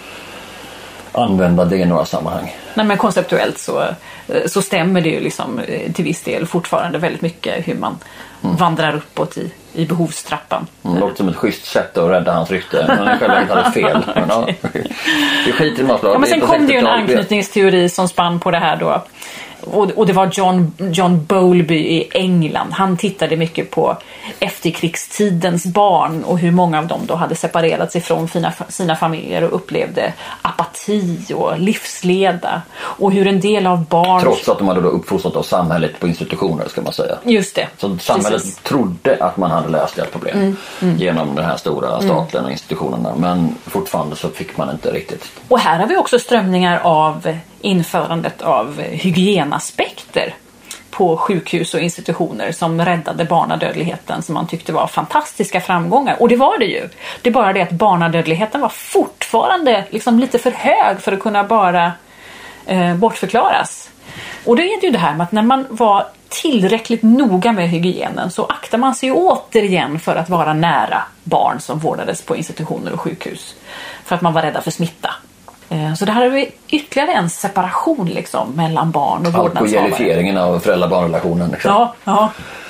använda det i några sammanhang. Nej, men konceptuellt så stämmer det ju liksom till viss del fortfarande väldigt mycket hur man vandrar uppåt i behovstrappan. Det låter som ett schysst sätt att rädda hans rykte, men själva inte hade fel. Men, ja, det är skit i Maslow. Ja, men sen kom det ju en anknytningsteori som spann på det här då. Och det var John Bowlby i England. Han tittade mycket på efterkrigstidens barn och hur många av dem då hade separerats ifrån sina familjer och upplevde apati och livsleda. Och hur en del av barn... Trots att de hade då uppfostrat av samhället på institutioner, ska man säga. Just det. Så samhället trodde att man hade löst ett problem genom den här stora statliga institutionerna. Men fortfarande så fick man inte riktigt. Och här har vi också strömningar av införandet av hygienaspekter på sjukhus och institutioner som räddade barnadödligheten, som man tyckte var fantastiska framgångar. Och det var det ju. Det är bara det att barnadödligheten var fortfarande liksom lite för hög för att kunna bara bortförklaras. Och då är det ju det här med att när man var tillräckligt noga med hygienen så aktar man sig återigen för att vara nära barn som vårdades på institutioner och sjukhus. För att man var rädda för smitta. Så det här är vi ytterligare en separation liksom, mellan barn och vårdnadshavare. Allt på gerifieringen av föräldrar-barnrelationen. Liksom. Ja.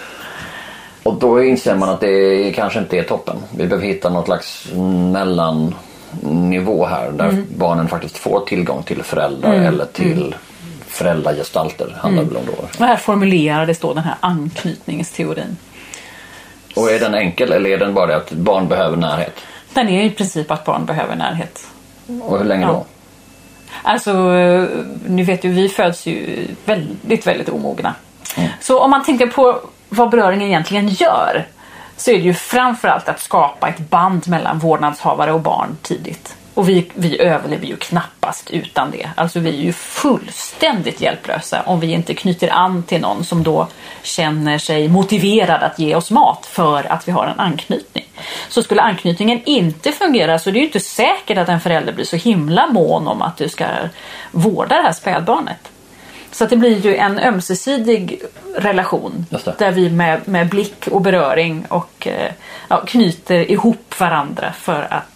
Och då inser man att det kanske inte är toppen. Vi behöver hitta något slags mellannivå här där barnen faktiskt får tillgång till föräldrar eller till föräldragestalter. Handlar väl om då. Och här formulerades då den här anknytningsteorin. Och är den enkel eller är den bara att barn behöver närhet? Den är i princip att barn behöver närhet. Och hur länge då? Alltså, nu vet ju, vi föds ju väldigt, väldigt omogna. Så om man tänker på vad beröringen egentligen gör, så är det ju framförallt att skapa ett band mellan vårdnadshavare och barn tidigt. Och vi överlever ju knappast utan det. Alltså vi är ju fullständigt hjälplösa om vi inte knyter an till någon som då känner sig motiverad att ge oss mat för att vi har en anknytning. Så skulle anknytningen inte fungera så är det ju inte säkert att en förälder blir så himla mån om att du ska vårda det här spädbarnet. Så att det blir ju en ömsesidig relation där vi med blick och beröring och knyter ihop varandra för att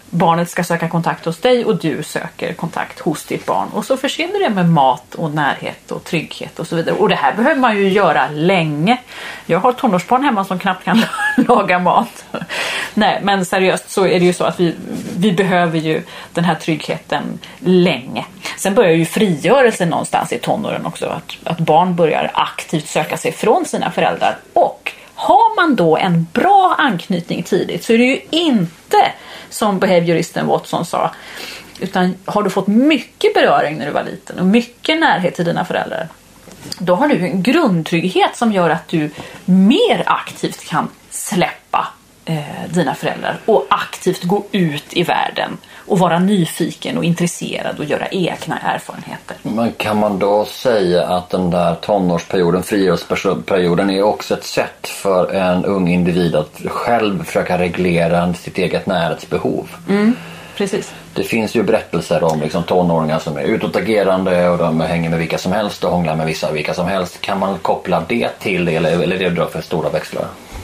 barnet ska söka kontakt hos dig och du söker kontakt hos ditt barn. Och så försvinner det med mat och närhet och trygghet och så vidare. Och det här behöver man ju göra länge. Jag har tonårsbarn hemma som knappt kan laga mat. Nej, men seriöst så är det ju så att vi behöver ju den här tryggheten länge. Sen börjar ju frigörelsen någonstans i tonåren också. Att barn börjar aktivt söka sig från sina föräldrar. Och har man då en bra anknytning tidigt så är det ju inte som behavioristen Watson sa, utan har du fått mycket beröring när du var liten och mycket närhet till dina föräldrar, då har du en grundtrygghet som gör att du mer aktivt kan släppa dina föräldrar och aktivt gå ut i världen och vara nyfiken och intresserad och göra egna erfarenheter. Men kan man då säga att den där tonårsperioden, frigörelseperioden, är också ett sätt för en ung individ att själv försöka reglera sitt eget närhetsbehov? Precis. Det finns ju berättelser om liksom tonåringar som är utåtagerande och de hänger med vilka som helst och hånglar med vilka som helst. Kan man koppla det till det eller det drar för stora växlar?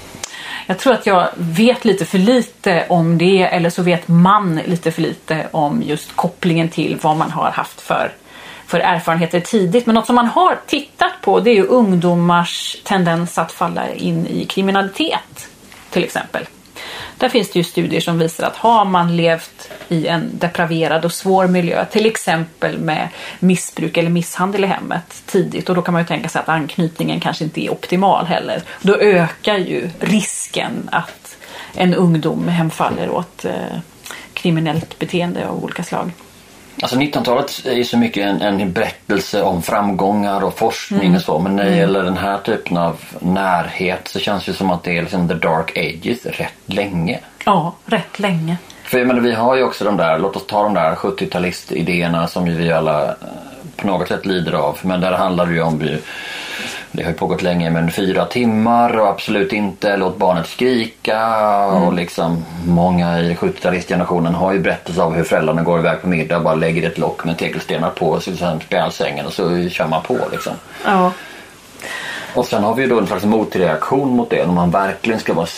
Jag tror att jag vet lite för lite om det, eller så vet man lite för lite om just kopplingen till vad man har haft för erfarenheter tidigt. Men något som man har tittat på, det är ju ungdomars tendens att falla in i kriminalitet till exempel. Där finns det ju studier som visar att har man levt i en depraverad och svår miljö, till exempel med missbruk eller misshandel i hemmet tidigt, och då kan man ju tänka sig att anknytningen kanske inte är optimal heller. Då ökar ju risken att en ungdom hemfaller åt kriminellt beteende av olika slag. Alltså 1900-talet är ju så mycket en berättelse om framgångar och forskning och så, men när det gäller den här typen av närhet så känns det som att det är liksom the dark ages rätt länge. Ja, rätt länge. För men vi har ju också de där, låt oss ta de där 70-talistidéerna som vi alla på något sätt lider av, men där handlar det ju om, det har ju pågått länge, men 4 timmar och absolut inte låt barnet skrika och liksom många i 70-talistgenerationen har ju berättat av hur föräldrarna går iväg på middag och bara lägger ett lock med tegelstenar på sig sen spjälsängen och så kör man på liksom. Ja. Och sen har vi ju då en slags motreaktion mot det, när man verkligen ska vara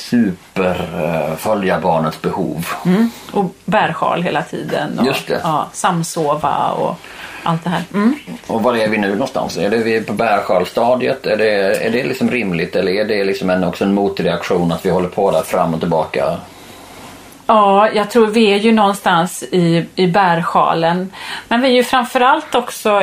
följa barnets behov. Och bärsjal hela tiden och just det. Ja, samsova och allt det här. Och var är vi nu någonstans? Är det vi på bärsjalstadiet? Är det liksom rimligt, eller är det liksom också en motreaktion att vi håller på där fram och tillbaka? Ja, jag tror vi är ju någonstans i bärsjalen. Men vi är ju framförallt också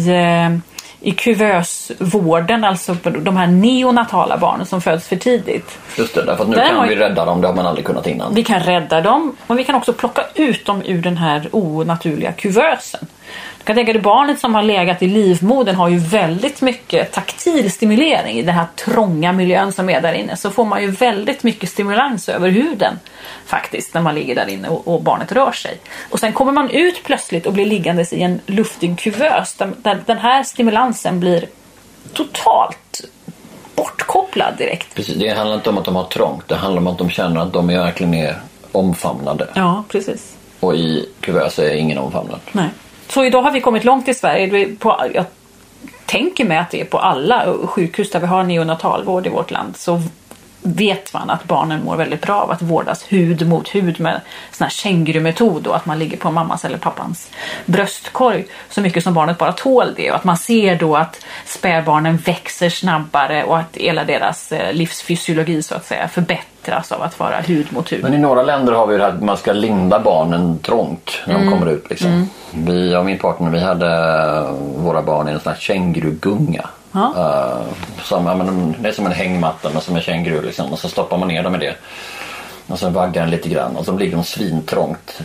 i kuvösvården, alltså de här neonatala barnen som föds för tidigt. Just det, därför att nu kan vi rädda dem, det har man aldrig kunnat innan. Vi kan rädda dem, och vi kan också plocka ut dem ur den här onaturliga kuvösen. Du kan tänka dig, barnet som har legat i livmodern har ju väldigt mycket taktil stimulering i den här trånga miljön som är där inne. Så får man ju väldigt mycket stimulans över huden faktiskt när man ligger där inne och barnet rör sig. Och sen kommer man ut plötsligt och blir liggandes i en luftig kuvös där den här stimulansen blir totalt bortkopplad direkt. Precis, det handlar inte om att de har trångt, det handlar om att de känner att de verkligen är omfamnade. Ja, precis. Och i kuvös är ingen omfamnad. Nej. Så idag har vi kommit långt i Sverige. Jag tänker mig att det är på alla sjukhus där vi har neonatalvård i vårt land, så vet man att barnen mår väldigt bra av att vårdas hud mot hud med sån här kängurumetod, och att man ligger på mammas eller pappans bröstkorg så mycket som barnet bara tål det, och att man ser då att spädbarnen växer snabbare och att hela deras livsfysiologi så att säga förbättras av att vara hud mot hud. Men i några länder har vi det här att man ska linda barnen trångt när de kommer ut liksom. Vi och min partner, vi hade våra barn i en sån här kängurugunga. Det är som en hängmatta men som en känguru liksom. Och så stoppar man ner dem i det. Och så vaggar den lite grann. Och så ligger de svintrångt.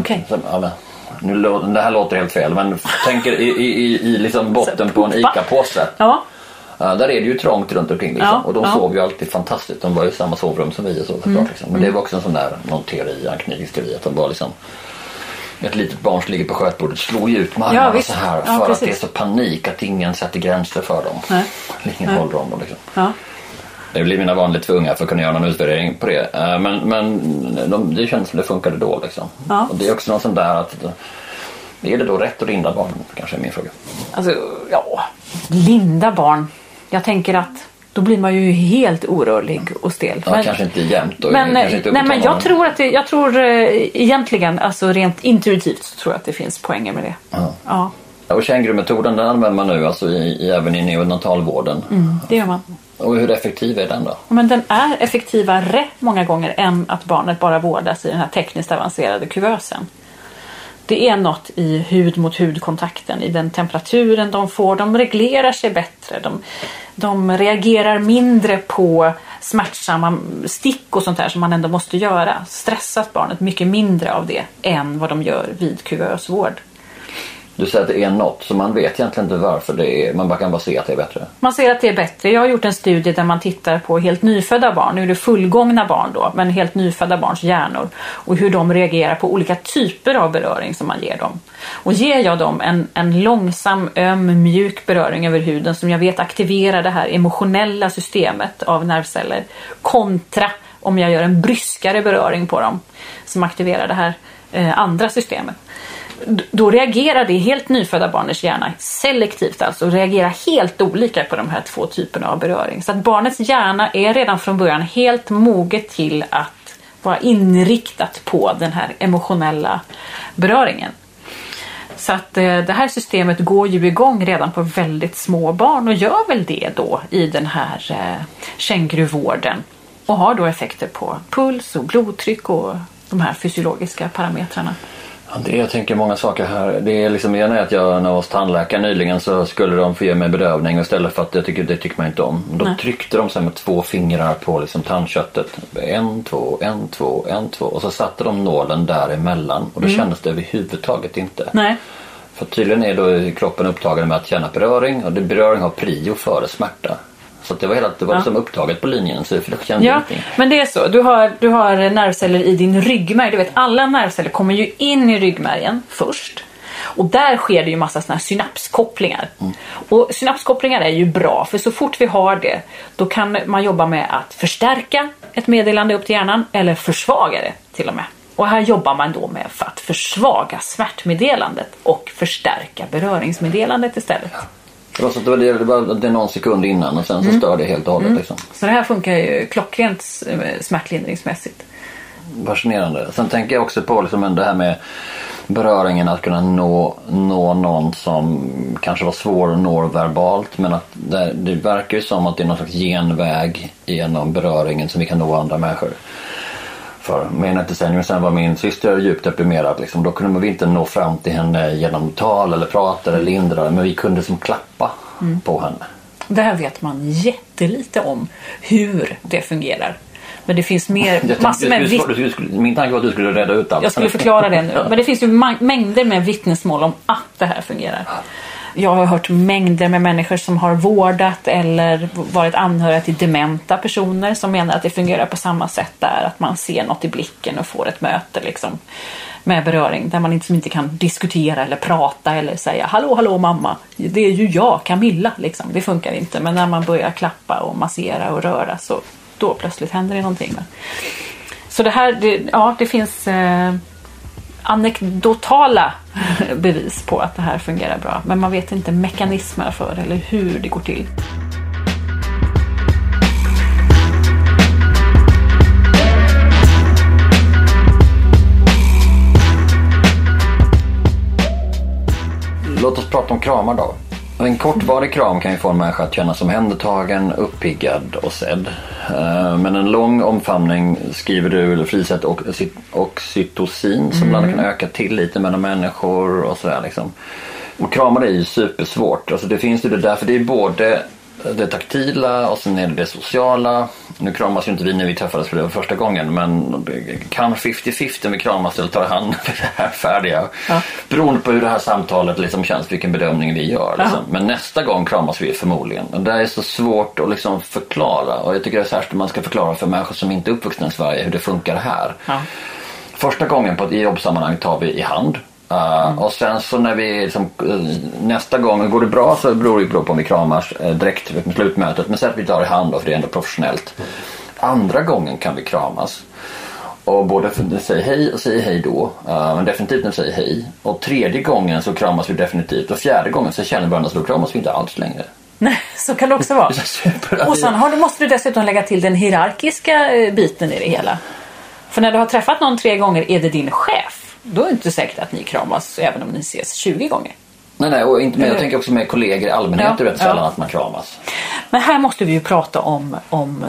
Det här låter helt fel, men tänker i liksom botten på en ICA-påse. Ja. Där är det ju trångt runt omkring liksom. Ja, och de sov ju alltid fantastiskt. De var ju i samma sovrum som vi och så såklart liksom. Men det var också en sån där anknytningsteori att de var liksom, ett litet barn som ligger på skötbordet slår ju ut med armarna så här för att det är så panik att ingen sätter gränser för dem. Nej. Ingen håller om dem liksom. Ja. Det blir mina vanligt för unga för att kunna göra någon utvärdering på det. Men det känns som det funkade då liksom. Ja. Och det är också något sånt där att är det då rätt att linda barn, kanske är min fråga. Alltså, ja, linda barn. Jag tänker att då blir man ju helt orörlig och stel. Ja, kanske inte jämt då. Men jag tror egentligen, alltså rent intuitivt så tror jag att det finns poänger med det. Ja. Och kängurumetoden, den använder man nu alltså även i neonatalvården. Det gör man. Och hur effektiv är den då? Men den är effektivare många gånger än att barnet bara vårdas i den här tekniskt avancerade kuvösen. Det är något i hud mot hudkontakten, i den temperaturen de får. De reglerar sig bättre. De reagerar mindre på smärtsamma stick och sånt där som man ändå måste göra. Stressat barnet mycket mindre av det än vad de gör vid kuvösvård. Du säger att det är något, så man vet egentligen inte varför det är. Man bara kan bara se att det är bättre. Man ser att det är bättre. Jag har gjort en studie där man tittar på helt nyfödda barn. Nu är det fullgångna barn då, men helt nyfödda barns hjärnor. Och hur de reagerar på olika typer av beröring som man ger dem. Och ger jag dem en långsam, mjuk beröring över huden som jag vet aktiverar det här emotionella systemet av nervceller. Kontra om jag gör en bryskare beröring på dem som aktiverar det här andra systemet. Då reagerar det helt nyfödda barnets hjärna selektivt, alltså reagerar helt olika på de här två typerna av beröring. Så att barnets hjärna är redan från början helt moget till att vara inriktat på den här emotionella beröringen. Så att det här systemet går ju igång redan på väldigt små barn och gör väl det då i den här känguruvården. Och har då effekter på puls och blodtryck och de här fysiologiska parametrarna. Jag tänker många saker här. Det är liksom igen att jag när jag hos tandläkaren nyligen så skulle de få ge mig bedövning istället för att det tycker man inte om. Då tryckte de sig med 2 fingrar på liksom tandköttet. 1, 2, 1, 2, 1, 2 och så satte de nålen däremellan och då kändes det överhuvudtaget inte. Nej. För tydligen är då kroppen upptagen med att känna beröring och beröring har prio före smärta. Så det var liksom upptaget på linjen så det kände ingenting. Men det är så. Du har nervceller i din ryggmärg. Du vet, alla nervceller kommer ju in i ryggmärgen först. Och där sker det ju massa såna här synapskopplingar. Och synapskopplingar är ju bra för så fort vi har det då kan man jobba med att förstärka ett meddelande upp till hjärnan eller försvaga det till och med. Och här jobbar man då med för att försvaga smärtmeddelandet och förstärka beröringsmeddelandet istället. Så det är någon sekund innan och sen så stör det helt och hållet. Liksom. Så det här funkar ju klockrent smärtlindringsmässigt. Fascinerande. Sen tänker jag också på liksom det här med beröringen att kunna nå någon som kanske var svår att nå verbalt men att det verkar ju som att det är någon slags genväg genom beröringen som vi kan nå andra människor. För med ett decennium sen var min syster djupt deprimerad. Liksom. Då kunde vi inte nå fram till henne genom tal eller prata eller lindra. Men vi kunde som klappa på henne. Det här vet man jättelite om hur det fungerar. Men det finns massor med min tanke var att du skulle reda ut allt. Jag skulle förklara det nu. Men det finns ju mängder med vittnesmål om att det här fungerar. Jag har hört mängder med människor som har vårdat eller varit anhöriga till dementa personer som menar att det fungerar på samma sätt där. Att man ser något i blicken och får ett möte liksom, med beröring där man inte kan diskutera eller prata eller säga hallå mamma, det är ju jag, Camilla. Liksom. Det funkar inte. Men när man börjar klappa och massera och röra så då plötsligt händer det någonting. Så det här, det finns anekdotala bevis på att det här fungerar bra. Men man vet inte mekanismer för eller hur det går till. Låt oss prata om kramar då. En kortvarig kram kan ju få en människa att känna som händertagen, uppiggad och sedd. Men en lång omfamning skriver du frisätter oxytocin som bland annat kan öka tilliten mellan människor och sådär liksom. Och kramar är ju supersvårt. Alltså det finns ju det där, för det är både det taktila och sen är det sociala. Nu kramas ju inte vi när vi träffades för det första gången, men kan 50-50 med kramas eller tar hand för det här färdiga. Ja. Beroende på hur det här samtalet liksom känns, vilken bedömning vi gör. Liksom. Men nästa gång kramas vi förmodligen. Och det är så svårt att liksom förklara. Och jag tycker det är särskilt att man ska förklara för människor som inte är uppvuxna i Sverige hur det funkar här. Ja. Första gången på ett jobbsammanhang tar vi i hand. Och sen så när vi liksom, nästa gång går det bra så beror det på om vi kramas direkt med slutmötet, men så att vi tar i hand då, för det är ändå professionellt. Andra gången kan vi kramas och både säger hej och säger hej då, men definitivt när vi säger hej, och tredje gången så kramas vi definitivt, och fjärde gången så känner varandra så då kramas vi inte alls längre. Nej, så kan det också vara. Och sen måste du dessutom lägga till den hierarkiska biten i det hela. För när du har träffat någon 3 gånger, är det din chef. Då är det inte säkert att ni kramas även om ni ses 20 gånger. Nej, och inte med, jag tänker också med kollegor i allmänhet, det är rätt sällan att man kramas. Men här måste vi ju prata om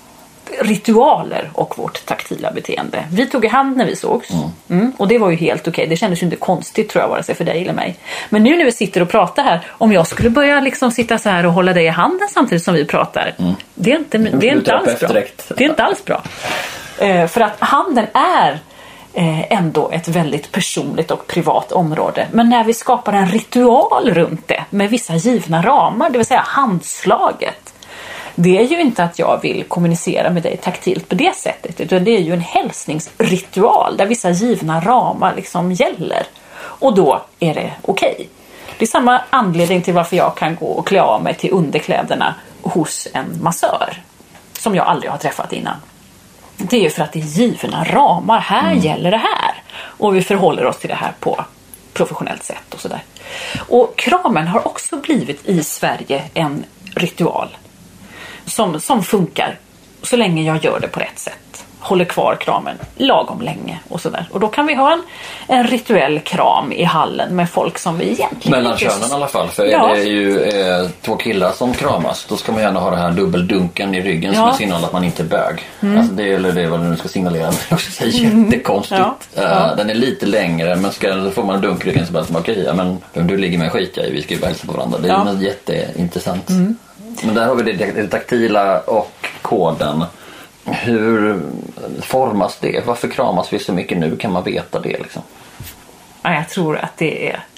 ritualer och vårt taktila beteende. Vi tog i hand när vi sågs. Och det var ju helt okej. Det kändes ju inte konstigt, tror jag, vare sig för dig eller mig. Men nu när vi sitter och pratar här, om jag skulle börja liksom sitta så här och hålla dig i handen samtidigt som vi pratar, det är inte alls bra. Det är inte alls bra. För att handen är ändå ett väldigt personligt och privat område. Men när vi skapar en ritual runt det med vissa givna ramar, det vill säga handslaget, det är ju inte att jag vill kommunicera med dig taktilt på det sättet, utan det är ju en hälsningsritual där vissa givna ramar liksom gäller. Och då är det okej. Det är samma anledning till varför jag kan gå och klä av mig till underkläderna hos en massör som jag aldrig har träffat innan. Det är ju för att det är givna ramar. Här gäller det här. Och vi förhåller oss till det här på professionellt sätt och sådär. Och kramen har också blivit i Sverige en ritual som funkar så länge jag gör det på rätt sätt. Håller kvar kramen lagom länge och sådär. Och då kan vi ha en rituell kram i hallen med folk som vi egentligen... Mellan könen i alla fall. För är det ju 2 killar som kramas, då ska man gärna ha det här dubbeldunken i ryggen som är signal att man inte är bög. Alltså det är vad du nu ska signalera. Det är också jättekonstigt. Den är lite längre, men så får man en dunk i ryggen så bara som okej, men du ligger med skit i, vi ska ju hälsa på varandra. Det är jätteintressant. Men där har vi det taktila och koden. Hur formas det? Varför kramas vi så mycket nu? Kan man veta det liksom? Ja, jag tror att det är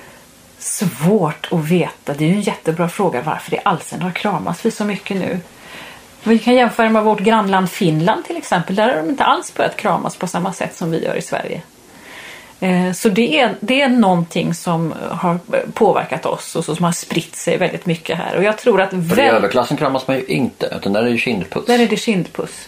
svårt att veta. Det är ju en jättebra fråga varför det alls har kramas vi så mycket nu. Vi kan jämföra med vårt grannland Finland till exempel. Där har de inte alls börjat kramas på samma sätt som vi gör i Sverige. Så det är någonting som har påverkat oss och som har spritt sig väldigt mycket här. Och jag tror att... För i överklassen kramas man ju inte, utan där är det kindpuss. Där är det kindpuss.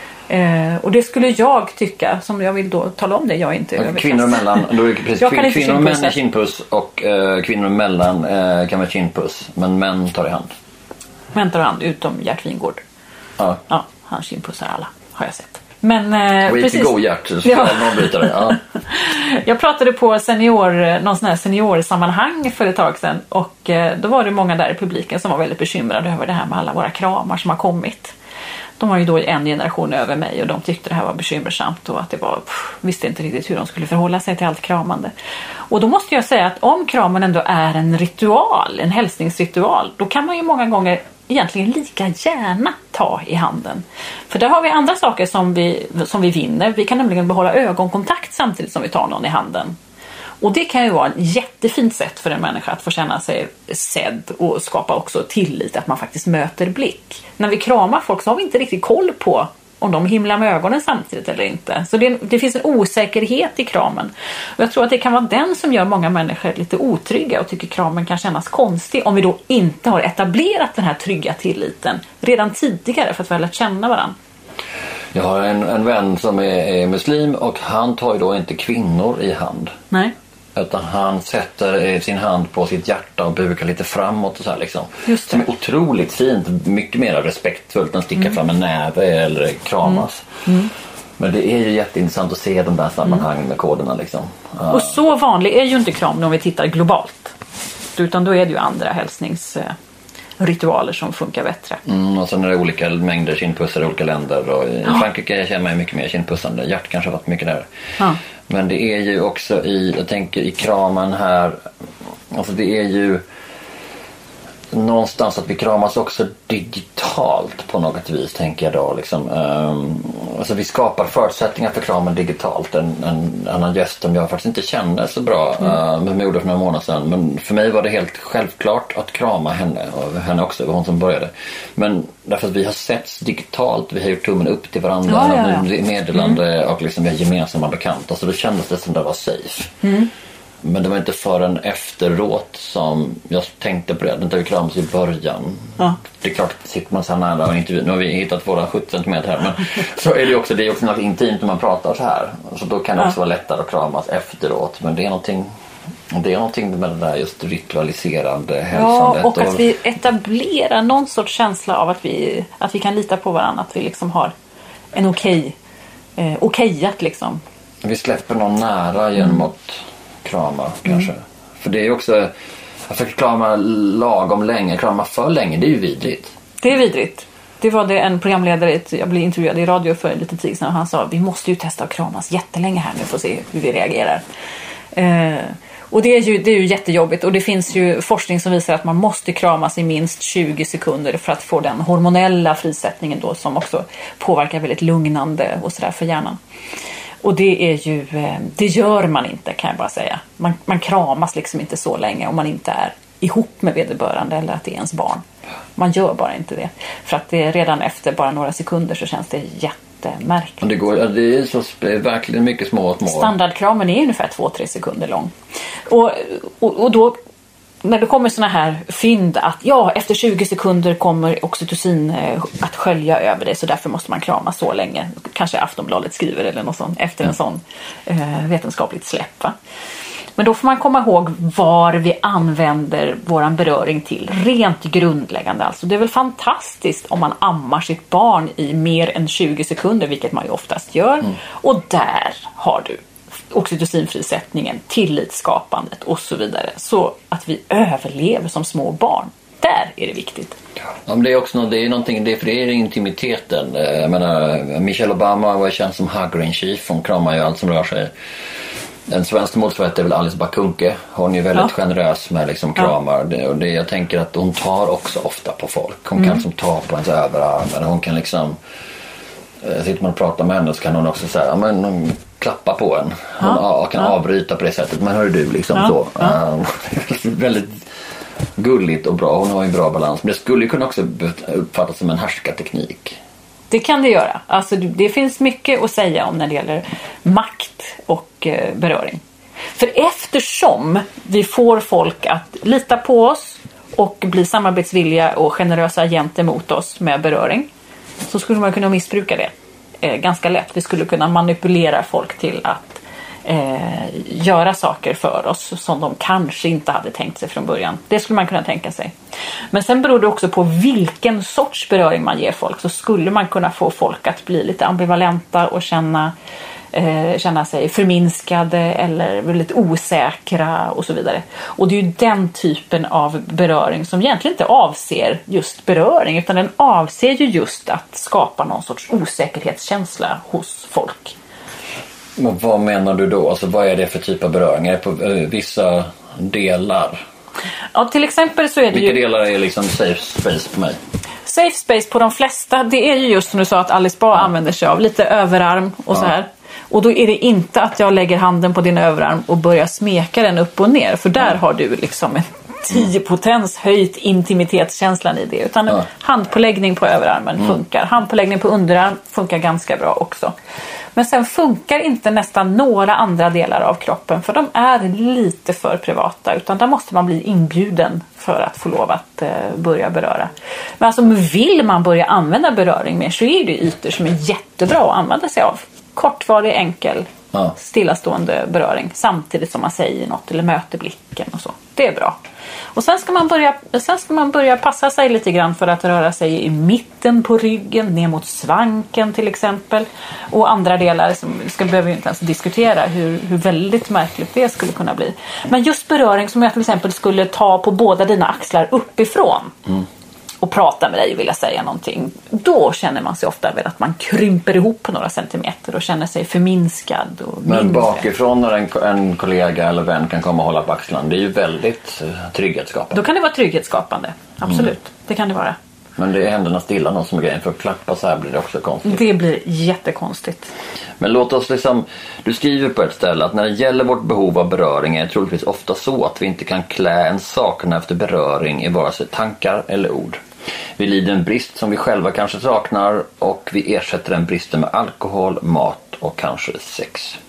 Och det skulle jag tycka, som jag vill då tala om det, jag är inte överklass. Kvinnor emellan, då är det precis, kvinnor och män är kindpuss och kvinnor emellan kan vara kindpuss, men män tar i hand. Män tar i hand, utom Gert Wingård. Ja, han kindpussar alla, har jag sett. Men precis. God Gert, ja. Jag pratade på någon sån här seniorsammanhang för ett tag sedan, och då var det många där i publiken som var väldigt bekymrade över det här med alla våra kramar som har kommit. De var ju då en generation över mig och de tyckte det här var bekymmersamt och att det var, visste inte riktigt hur de skulle förhålla sig till allt kramande. Och då måste jag säga att om kramen ändå är en ritual, en hälsningsritual, då kan man ju många gånger egentligen lika gärna ta i handen. För där har vi andra saker som vi vinner. Vi kan nämligen behålla ögonkontakt samtidigt som vi tar någon i handen. Och det kan ju vara ett jättefint sätt för en människa att få känna sig sedd och skapa också tillit, att man faktiskt möter blick. När vi kramar folk så har vi inte riktigt koll på om de himlar med ögonen samtidigt eller inte. Så det finns en osäkerhet i kramen. Och jag tror att det kan vara den som gör många människor lite otrygga och tycker kramen kan kännas konstig om vi då inte har etablerat den här trygga tilliten redan tidigare för att vi har lärt känna varandra. Jag har en vän som är muslim och han tar ju då inte kvinnor i hand. Nej. Utan han sätter sin hand på sitt hjärta och bukar lite framåt och så här liksom. Just det. Som är otroligt fint, mycket mer respektfullt än sticka fram en näve eller kramas. Men det är ju jätteintressant att se de där sammanhangen med koderna liksom. Och så vanlig är ju inte kramen om vi tittar globalt. Utan då är det ju andra hälsningsritualer som funkar bättre. Och sen är det olika mängder kindpussar i olika länder. Och i Frankrike känner man ju mycket mer kindpussande. Hjärt kanske har varit mycket där. Ja. Men det är ju också jag tänker i kramen här. Alltså det är ju någonstans att vi kramas också digitalt på något vis, tänker jag då liksom. Alltså vi skapar förutsättningar för kramen digitalt. En annan gäst som jag faktiskt inte känner så bra med mig för några månader sedan, men för mig var det helt självklart att krama henne, och henne också, det var hon som började. Men därför att vi har setts digitalt, vi har gjort tummen upp till varandra, meddelande och liksom vi har gemensamma bekanta, så då kändes det som det var safe. Men det var inte förrän efteråt som jag tänkte på det. Det inte kramas i början. Ja. Det är klart att sitter man så här nära och intervju. Nu har vi hittat våra 70 cm här. Men så är det också något intimt när man pratar så här. Så då kan det också vara lättare att kramas efteråt. Men det är någonting Och det är någonting med det där just ritualiserande hälsandet. Ja, och att vi etablerar någon sorts känsla av att vi kan lita på varandra. Att vi liksom har en okejat liksom. Vi släpper någon nära genom att krama kanske. För det är också, att krama lagom länge, krama för länge, det är ju vidrigt. Det är vidrigt. Det var det en programledare, jag blev intervjuad i radio för lite tid sedan, och han sa, vi måste ju testa att kramas jättelänge här nu för att se hur vi reagerar. Och det är ju jättejobbigt, och det finns ju forskning som visar att man måste kramas i minst 20 sekunder för att få den hormonella frisättningen då, som också påverkar väldigt lugnande och sådär för hjärnan. Och det gör man inte, kan jag bara säga. Man kramas liksom inte så länge om man inte är ihop med vederbörande eller att det är ens barn. Man gör bara inte det. För att det redan efter bara några sekunder så känns det jättemärkligt. Och det är så verkligen mycket små. Standardkramen är ungefär 2-3 sekunder lång. Och då, när det kommer såna här fynd att efter 20 sekunder kommer oxytocin att skölja över dig, så därför måste man krama så länge. Kanske Aftonbladet skriver eller något sånt efter en sån vetenskapligt släpp, va? Men då får man komma ihåg var vi använder våran beröring till. Rent grundläggande alltså. Det är väl fantastiskt om man ammar sitt barn i mer än 20 sekunder, vilket man ju oftast gör. Och där har du oxytocinfrisättningen, tillitsskapandet och så vidare. Så att vi överlever som små barn. Där är det viktigt. Ja, men det är också det är någonting, för det är intimiteten. Jag menar, Michelle Obama var känd som hugger in chief. Hon kramar ju allt som rör sig. Den svenska motsvarigheten är väl Alice Bakunke. Hon är väldigt generös med liksom kramar. Och jag tänker att hon tar också ofta på folk. Hon kan liksom ta på ens överarm. Eller hon kan liksom... Sitter man och pratar med henne så kan hon också säga, hon klappa på en. Hon kan avbryta på det sättet. Men hör du liksom så. Väldigt gulligt och bra. Hon har en bra balans. Men det skulle ju kunna också uppfattas som en härskarteknik. Det kan det göra. Alltså, det finns mycket att säga om när det gäller makt och beröring. För eftersom vi får folk att lita på oss och bli samarbetsvilliga och generösa gentemot oss med beröring, så skulle man kunna missbruka det ganska lätt. Vi skulle kunna manipulera folk till att göra saker för oss som de kanske inte hade tänkt sig från början. Det skulle man kunna tänka sig. Men sen beror det också på vilken sorts beröring man ger folk. Så skulle man kunna få folk att bli lite ambivalenta och känna sig förminskade eller väldigt osäkra och så vidare. Och det är ju den typen av beröring som egentligen inte avser just beröring, utan den avser ju just att skapa någon sorts osäkerhetskänsla hos folk. Men vad menar du då? Alltså, vad är det för typ av beröring? Är det på vissa delar? Ja, till exempel så är det Vilka delar är liksom safe space på mig? Safe space på de flesta, det är ju just som du sa att Alice Bah använder sig av. Lite överarm och så här. Och då är det inte att jag lägger handen på din överarm och börjar smeka den upp och ner. För där har du liksom en 10 potens höjt intimitetskänslan i det. Utan handpåläggning på överarmen funkar. Handpåläggning på underarm funkar ganska bra också. Men sen funkar inte nästan några andra delar av kroppen, för de är lite för privata, utan där måste man bli inbjuden för att få lov att börja beröra. Men alltså, vill man börja använda beröring mer, så är det ytor som är jättebra att använda sig av. Kortvarig, enkel, stillastående beröring samtidigt som man säger något eller möter blicken och så. Det är bra. Och sen ska man börja passa sig lite grann för att röra sig i mitten på ryggen, ner mot svanken till exempel. Och andra delar som behöver vi inte ens diskutera hur väldigt märkligt det skulle kunna bli. Men just beröring som jag till exempel skulle ta på båda dina axlar uppifrån och prata med dig och vilja säga någonting. Då känner man sig ofta väl att man krymper ihop på några centimeter och känner sig förminskad och mindre. Men bakifrån när en kollega eller vän kan komma och hålla på axlarna, det är ju väldigt trygghetsskapande. Då kan det vara trygghetsskapande, absolut. Det kan det vara. Men det är händerna stilla någon som är grejen, för att klappa så här blir det också konstigt. Det blir jättekonstigt. Men låt oss liksom, du skriver på ett ställe att när det gäller vårt behov av beröring är det troligtvis ofta så att vi inte kan klä en sakerna efter beröring i vare sig tankar eller ord. Vi lider en brist som vi själva kanske saknar och vi ersätter den bristen med alkohol, mat och kanske sex.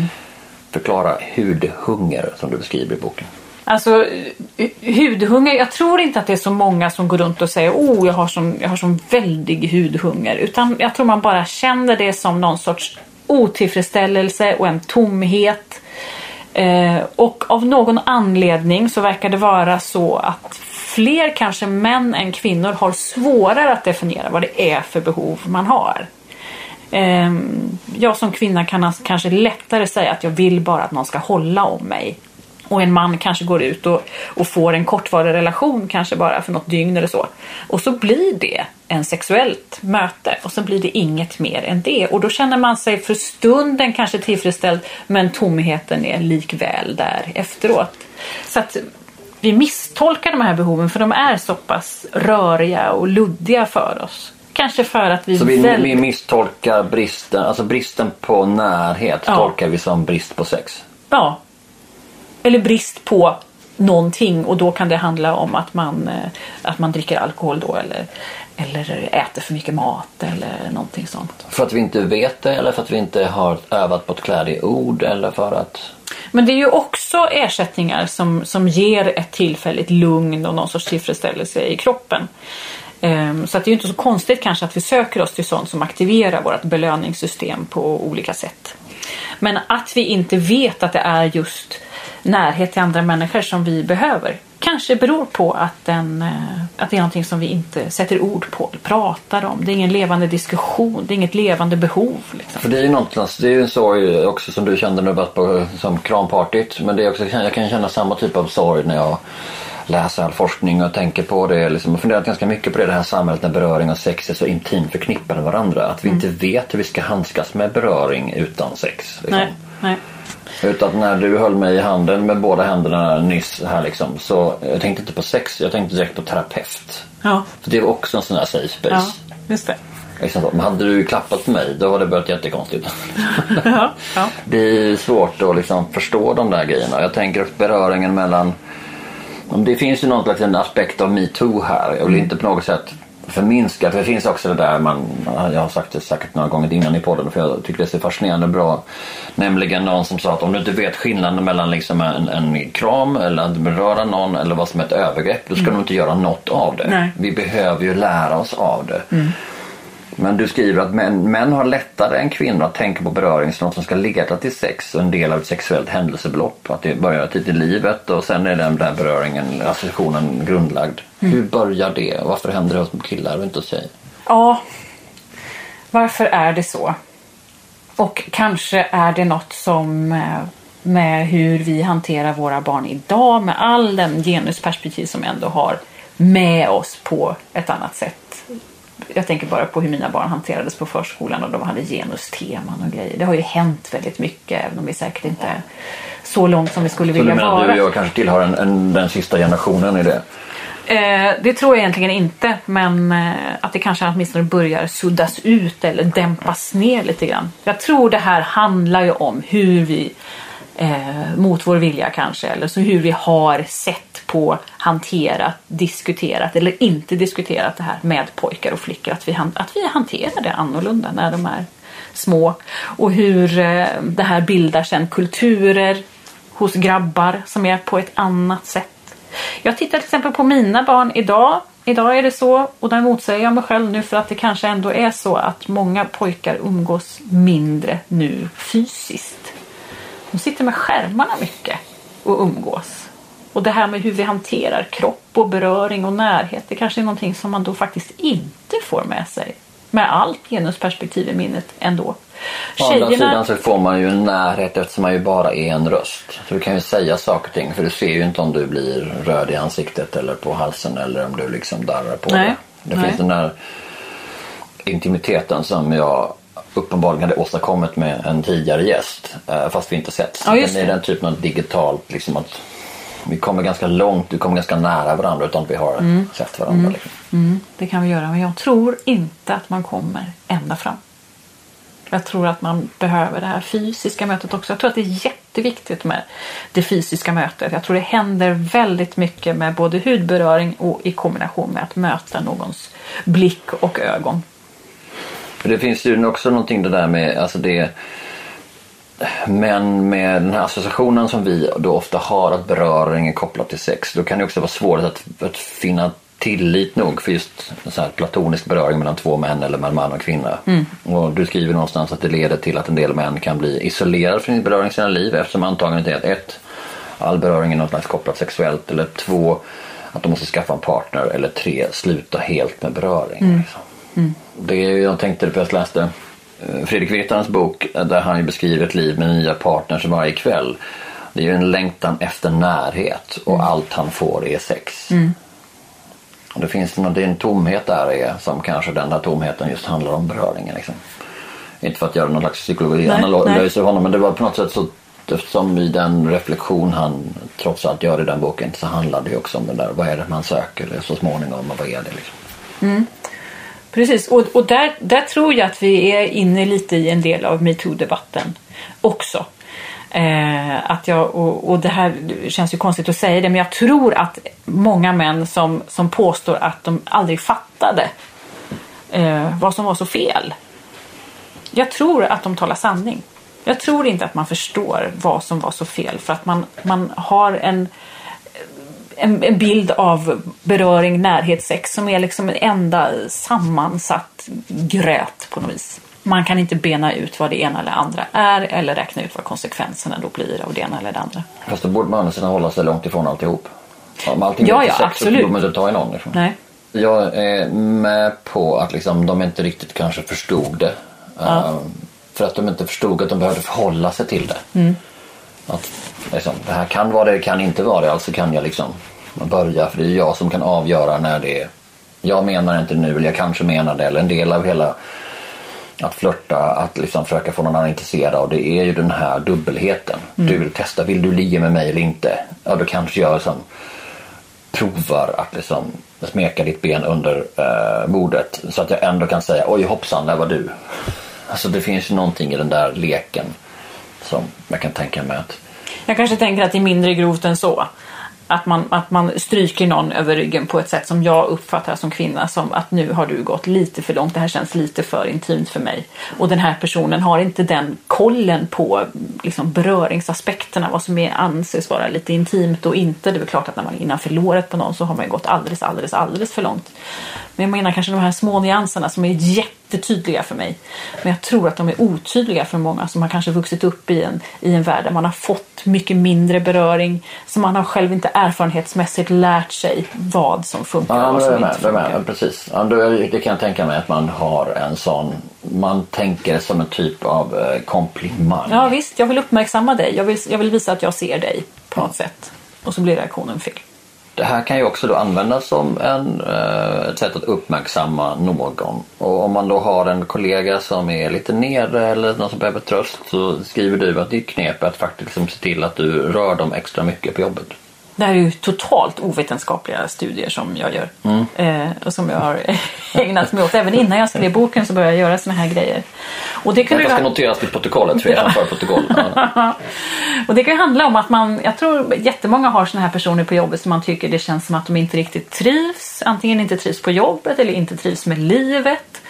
Förklara hudhunger som du beskriver i boken. Alltså hudhunger, jag tror inte att det är så många som går runt och säger jag har sån väldig hudhunger, utan jag tror man bara känner det som någon sorts otillfredsställelse och en tomhet Och av någon anledning så verkar det vara så att fler kanske män än kvinnor har svårare att definiera vad det är för behov man har. Jag som kvinna kan kanske lättare säga att jag vill bara att någon ska hålla om mig. Och en man kanske går ut och får en kortvarig relation, kanske bara för något dygn eller så. Och så blir det en sexuellt möte och så blir det inget mer än det. Och då känner man sig för stunden kanske tillfredsställd, men tomheten är likväl där efteråt. Så att vi misstolkar de här behoven för de är så pass röriga och luddiga för oss. Kanske för att Så vi misstolkar bristen, alltså bristen på närhet tolkar vi som brist på sex. Ja. Eller brist på någonting, och då kan det handla om att man dricker alkohol då eller äter för mycket mat eller någonting sånt. För att vi inte vet det, eller för att vi inte har övat på ett kläde i ord, eller för att... Men det är ju också ersättningar som ger ett tillfälligt lugn och någon sorts tillfredsställelse i kroppen. Så att det är ju inte så konstigt kanske att vi söker oss till sånt som aktiverar vårt belöningssystem på olika sätt. Men att vi inte vet att det är just närhet till andra människor som vi behöver kanske beror på att det är någonting som vi inte sätter ord på, pratar om. Det är ingen levande diskussion, det är inget levande behov. Liksom. För det är ju någonstans, det är ju en sorg också som du kände när du var på som krampartyt, men det är också, jag kan känna samma typ av sorg när jag läser all forskning och tänker på det. Liksom, och funderat ganska mycket på det här samhället när beröring och sex är så intimt förknippade med varandra. Att vi inte vet hur vi ska handskas med beröring utan sex. Liksom. Nej. Utan när du höll mig i handen med båda händerna nyss här liksom, så jag tänkte inte på sex, jag tänkte direkt på terapeut. Ja. För det var också en sån här safe space. Ja, just det. Liksom, men hade du klappat på mig, då hade det börjat jättekonstigt. Ja. Det är svårt att liksom förstå de där grejerna. Jag tänker att beröringen mellan... Det finns ju någon slags aspekt av MeToo här. Jag vill inte på något sätt förminska. För det finns också det där jag har sagt det säkert några gånger innan i podden, för jag tycker det är så fascinerande bra. Nämligen någon som sa att om du inte vet skillnaden mellan liksom en kram eller att beröra någon eller vad som är ett övergrepp, då ska du inte göra något av det. Nej. Vi behöver ju lära oss av det. Men du skriver att män har lättare än kvinnor att tänka på beröring som något som ska ligga till sex och en del av ett sexuellt händelseförlopp. Att det börjar tidigt i livet och sen är den där beröringen, associationen grundlagd. Hur börjar det? Varför händer det hos killar och inte hos tjejer? Ja, varför är det så? Och kanske är det något som med hur vi hanterar våra barn idag, med all den genusperspektiv som ändå har med oss på ett annat sätt. Jag tänker bara på hur mina barn hanterades på förskolan och de hade genusteman och grejer. Det har ju hänt väldigt mycket, även om vi säkert inte är så långt som vi skulle vilja vara. Så du menar att du och jag kanske tillhör den sista generationen i det? Det tror jag egentligen inte, men att det kanske åtminstone börjar suddas ut eller dämpas ner lite grann. Jag tror det här handlar ju om hur vi mot vår vilja kanske, eller så hur vi har sett på, hanterat, diskuterat eller inte diskuterat det här med pojkar och flickor, att vi hanterar det annorlunda när de är små, och hur det här bildar sen kulturer hos grabbar som är på ett annat sätt. Jag tittar till exempel på mina barn idag är det så, och där motsäger jag mig själv nu, för att det kanske ändå är så att många pojkar umgås mindre nu fysiskt. De sitter med skärmarna mycket och umgås. Och det här med hur vi hanterar kropp och beröring och närhet, det kanske är någonting som man då faktiskt inte får med sig. Med allt genusperspektiv i minnet ändå. Å andra sidan så får man ju en närhet eftersom man ju bara är en röst. Så du kan ju säga saker och ting, för du ser ju inte om du blir röd i ansiktet eller på halsen eller om du liksom darrar på det. Det finns den där intimiteten som jag uppenbarligen hade åstadkommit med en tidigare gäst, fast vi inte sett. Ja, det är den typen av digitalt liksom, att vi kommer ganska långt, vi kommer ganska nära varandra utan att vi har sett varandra. Liksom. Det kan vi göra, men jag tror inte att man kommer ända fram. Jag tror att man behöver det här fysiska mötet också. Jag tror att det är jätteviktigt med det fysiska mötet. Jag tror det händer väldigt mycket med både hudberöring och i kombination med att möta någons blick och ögon. För det finns ju också någonting det där med, alltså det, men med den här associationen som vi då ofta har, att beröring är kopplat till sex, då kan det också vara svårt att finna tillit nog för just så här platonisk beröring mellan två män eller mellan man och kvinna. Och du skriver någonstans att det leder till att en del män kan bli isolerade från sin beröring i sina liv, eftersom antagandet är att 1. all beröring är något slags kopplat sexuellt, eller 2. att de måste skaffa en partner, eller 3. sluta helt med beröring. Liksom. Det är, jag tänkte på, jag läste Fredrik Virtanens bok där han beskriver ett liv med nya partners varje kväll. Det är ju en längtan efter närhet och allt han får är sex. Och det är en tomhet där som kanske den där tomheten just handlar om beröringen. Liksom. Inte för att göra någon slags psykologi-analys av honom, men det var på något sätt så, eftersom i den reflektion han trots allt gör i den boken, så handlar det ju också om det där, vad är det man söker så småningom och vad är det liksom. Precis, och där tror jag att vi är inne lite i en del av MeToo-debatten också. Och det här känns ju konstigt att säga det, men jag tror att många män som påstår att de aldrig fattade vad som var så fel, jag tror att de talar sanning. Jag tror inte att man förstår vad som var så fel, för att man har en bild av beröring, närhet, sex som är liksom en enda sammansatt gröt på något vis. Man kan inte bena ut vad det ena eller andra är, eller räkna ut vad konsekvenserna då blir av det ena eller det andra. Fast då borde man sedan hålla sig långt ifrån alltihop. Om allting ja, sex, absolut. så borde man inte ta i någon ifrån. Nej. Jag är med på att liksom, de inte riktigt kanske förstod det. För att de inte förstod att de behövde förhålla sig till det. Att liksom, det här kan vara det kan inte vara det. Alltså kan jag liksom börja, för det är jag som kan avgöra när det är. Jag menar inte nu, eller jag kanske menar det. Eller en del av hela att flirta, att liksom försöka få någon annan intresserad av, det är ju den här dubbelheten. Du vill testa, vill du ligga med mig eller inte? Ja, då kanske jag som provar att liksom smeka ditt ben under bordet, så att jag ändå kan säga, oj hoppsan, där var du. Alltså det finns ju någonting i den där leken som jag kan tänka mig att... Jag kanske tänker att det är mindre grovt än så. Att man stryker någon över ryggen på ett sätt som jag uppfattar som kvinna som att nu har du gått lite för långt, det här känns lite för intimt för mig. Och den här personen har inte den kollen på liksom beröringsaspekterna, vad som anses vara lite intimt och inte. Det är väl klart att när man är innanför låret på någon så har man gått alldeles för långt. Men jag menar kanske de här små nyanserna som är jättetydliga för mig. Men jag tror att de är otydliga för många som har kanske vuxit upp i en värld där man har fått mycket mindre beröring, som man har själv inte erfarenhetsmässigt lärt sig vad som funkar och vad som inte funkar. Precis. Ja, det kan jag tänka mig att man har en sån, man tänker som en typ av komplimang. Ja visst, jag vill uppmärksamma dig. Jag vill visa att jag ser dig på något sätt. Och så blir reaktionen fel. Det här kan ju också då användas som ett sätt att uppmärksamma någon. Och om man då har en kollega som är lite nere eller någon som behöver tröst, så skriver du att det är knep att faktiskt liksom se till att du rör dem extra mycket på jobbet. Det här är ju totalt ovetenskapliga studier som jag gör. Och som jag har ägnat mig åt. Även innan jag skrev boken så började jag göra såna här grejer. Och det kan ska noteras i protokollet för jag för protokollet. Och det kan ju handla om att jag tror jättemånga har såna här personer på jobbet som man tycker det känns som att de inte riktigt trivs. Antingen inte trivs på jobbet eller inte trivs med livet.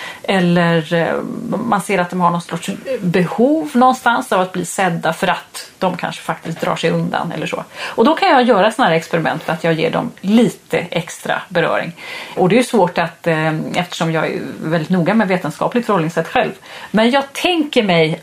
Eller man ser att de har någon sorts behov någonstans av att bli sedda för att de kanske faktiskt drar sig undan eller så. Och då kan jag göra sådana här experiment för att jag ger dem lite extra beröring. Och det är ju svårt att, eftersom jag är väldigt noga med vetenskapligt förhållningssätt själv. Men jag tänker mig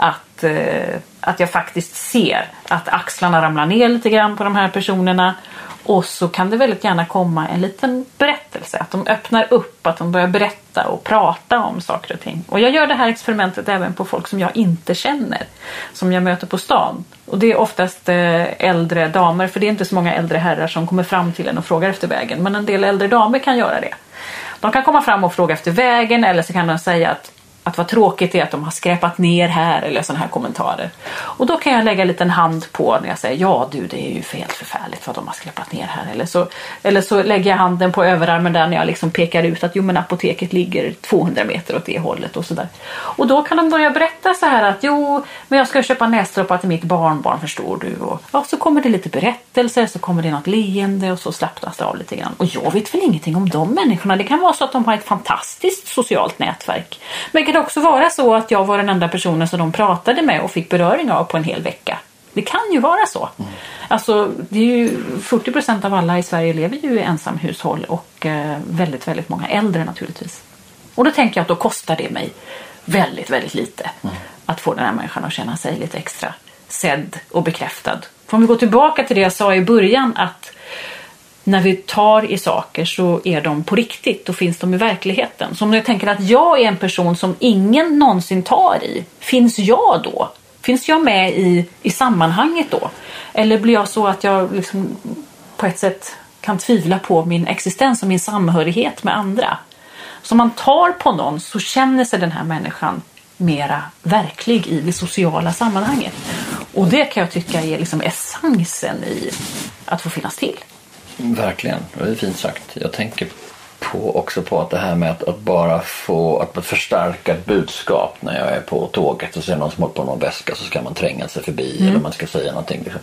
att jag faktiskt ser att axlarna ramlar ner lite grann på de här personerna. Och så kan det väldigt gärna komma en liten berättelse. Att de öppnar upp, att de börjar berätta och prata om saker och ting. Och jag gör det här experimentet även på folk som jag inte känner. Som jag möter på stan. Och det är oftast äldre damer. För det är inte så många äldre herrar som kommer fram till en och frågar efter vägen. Men en del äldre damer kan göra det. De kan komma fram och fråga efter vägen. Eller så kan de säga att vad tråkigt är att de har skräpat ner här, eller sådana här kommentarer. Och då kan jag lägga en liten hand på när jag säger, ja du, det är ju helt förfärligt vad de har skräpat ner här. Eller så lägger jag handen på överarmen där när jag liksom pekar ut att jo, men apoteket ligger 200 meter åt det hållet och sådär. Och då kan de börja berätta så här att jo, men jag ska köpa näsdroppar till mitt barnbarn, förstår du. Och ja, så kommer det lite berättelser, så kommer det något leende och så slappnas det av lite grann. Och jag vet väl ingenting om de människorna. Det kan vara så att de har ett fantastiskt socialt nätverk. Men det kan också vara så att jag var den enda personen som de pratade med och fick beröring av på en hel vecka. Det kan ju vara så. Alltså, det är ju 40% av alla i Sverige lever ju i ensamhushåll och väldigt, väldigt många äldre naturligtvis. Och då tänker jag att då kostar det mig väldigt, väldigt lite att få den här människan att känna sig lite extra sedd och bekräftad. För om vi går tillbaka till det jag sa i början, att när vi tar i saker så är de på riktigt, då finns de i verkligheten. Så om jag tänker att jag är en person som ingen någonsin tar i, finns jag då? Finns jag med i sammanhanget då? Eller blir jag så att jag liksom på ett sätt kan tvivla på min existens och min samhörighet med andra? Så om man tar på någon så känner sig den här människan mera verklig i det sociala sammanhanget. Och det kan jag tycka är liksom essensen i att få finnas till. Verkligen, det är fint sagt. Jag tänker också på att det här med att bara få att förstärka ett budskap när jag är på tåget och ser någon som håller på någon väska, så ska man tränga sig förbi eller man ska säga någonting liksom.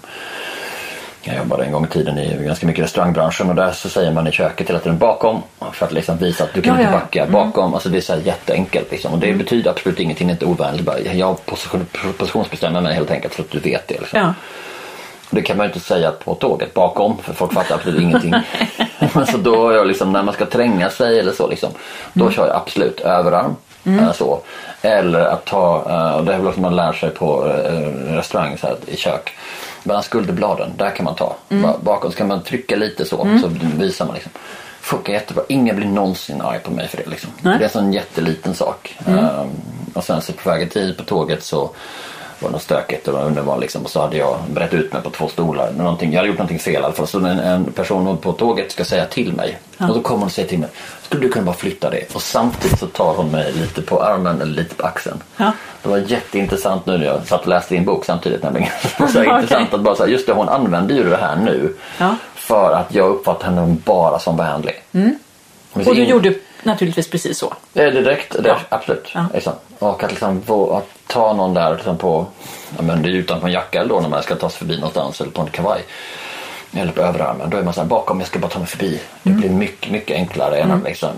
Jag jobbade en gång i tiden i ganska mycket restaurangbranschen, och där så säger man i köket hela tiden bakom, för att liksom visa att du kan inte backa bakom. Alltså det är så här jätteenkelt liksom. Och det betyder absolut ingenting, inte ovänligt. Bara, jag positionsbestämmer mig helt enkelt för att du vet det liksom. Det kan man ju inte säga på tåget bakom, för folk fattar absolut ingenting. Så då jag liksom, när man ska tränga sig eller så liksom, då kör jag absolut överarm. Så. Eller att ta, och det är väl också man lär sig på restaurang så här, i kök. Mellan skulderbladen, där kan man ta. Bakom så kan man trycka lite så visar man liksom. Funkar jättebra. Ingen blir någonsin arg på mig för det liksom. Det är en sån jätteliten sak. Och sen så på vägen tid på tåget så var det något stökigt och det var liksom, och så hade jag brett ut mig på 2 stolar. Jag hade gjort någonting fel i alla fall. Så en person på tåget ska säga till mig. Och då kommer hon och säger till mig, skulle du kunna bara flytta det? Och samtidigt så tar hon mig lite på armen eller lite på axeln. Det var jätteintressant nu när jag satt och läste din bok samtidigt nämligen. Det var så intressant att bara säga, just det, hon använder ju det här nu för att jag uppfattar henne bara som vänlig. Och du gjorde naturligtvis precis så. Det är direkt, absolut. Och att liksom att ta någon där liksom på, men det är utanför en jacka eller då när man ska ta sig förbi någonstans, eller på en kavaj eller på överarmen, då är man så här, bakom, jag ska bara ta mig förbi. Det blir mycket, mycket enklare än att liksom,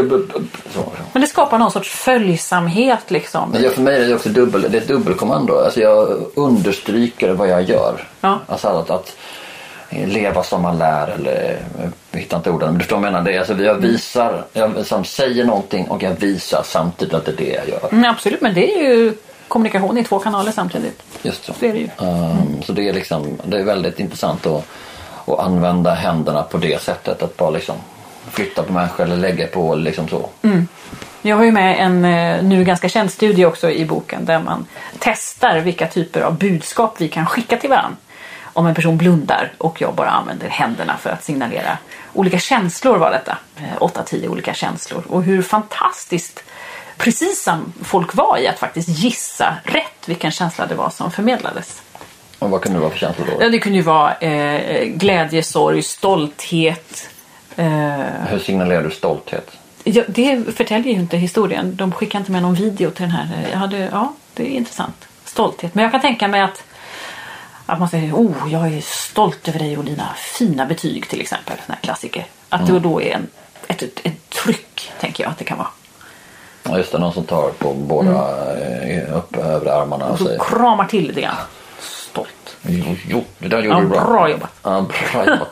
så. Men det skapar någon sorts följsamhet liksom. Men för mig är det också det är ett dubbelkommando. Alltså jag understryker vad jag gör. Alltså att leva som man lär, eller jag hittar inte orden, men du förstår vad jag menar. Det är, alltså jag visar, jag säger någonting och jag visar samtidigt att det är det jag gör. Absolut, men det är ju kommunikation i 2 kanaler samtidigt. Just så. Det är det ju. Så det är liksom, det är väldigt intressant att använda händerna på det sättet, att bara liksom flytta på människor eller lägga på liksom så. Jag har ju med en nu ganska känd studie också i boken där man testar vilka typer av budskap vi kan skicka till varandra. Om en person blundar och jag bara använder händerna för att signalera olika känslor, var detta. 8-10 olika känslor. Och hur fantastiskt precisa folk var i att faktiskt gissa rätt vilken känsla det var som förmedlades. Och vad kunde det vara för känslor då? Ja, det kunde ju vara glädje, sorg, stolthet. Hur signalerar du stolthet? Ja, det förtäljer ju inte historien. De skickar inte med någon video till den här. Det är intressant. Stolthet. Men jag kan tänka mig att man säger, jag är stolt över dig och dina fina betyg till exempel. Den här klassiker. Att det då är ett tryck, tänker jag att det kan vara. Ja, just det, någon som tar på båda upp över armarna och så säger, kramar till lite grann. Stolt. Jo, det där gjorde du bra. Bra jobbat. Ja, bra jobbat.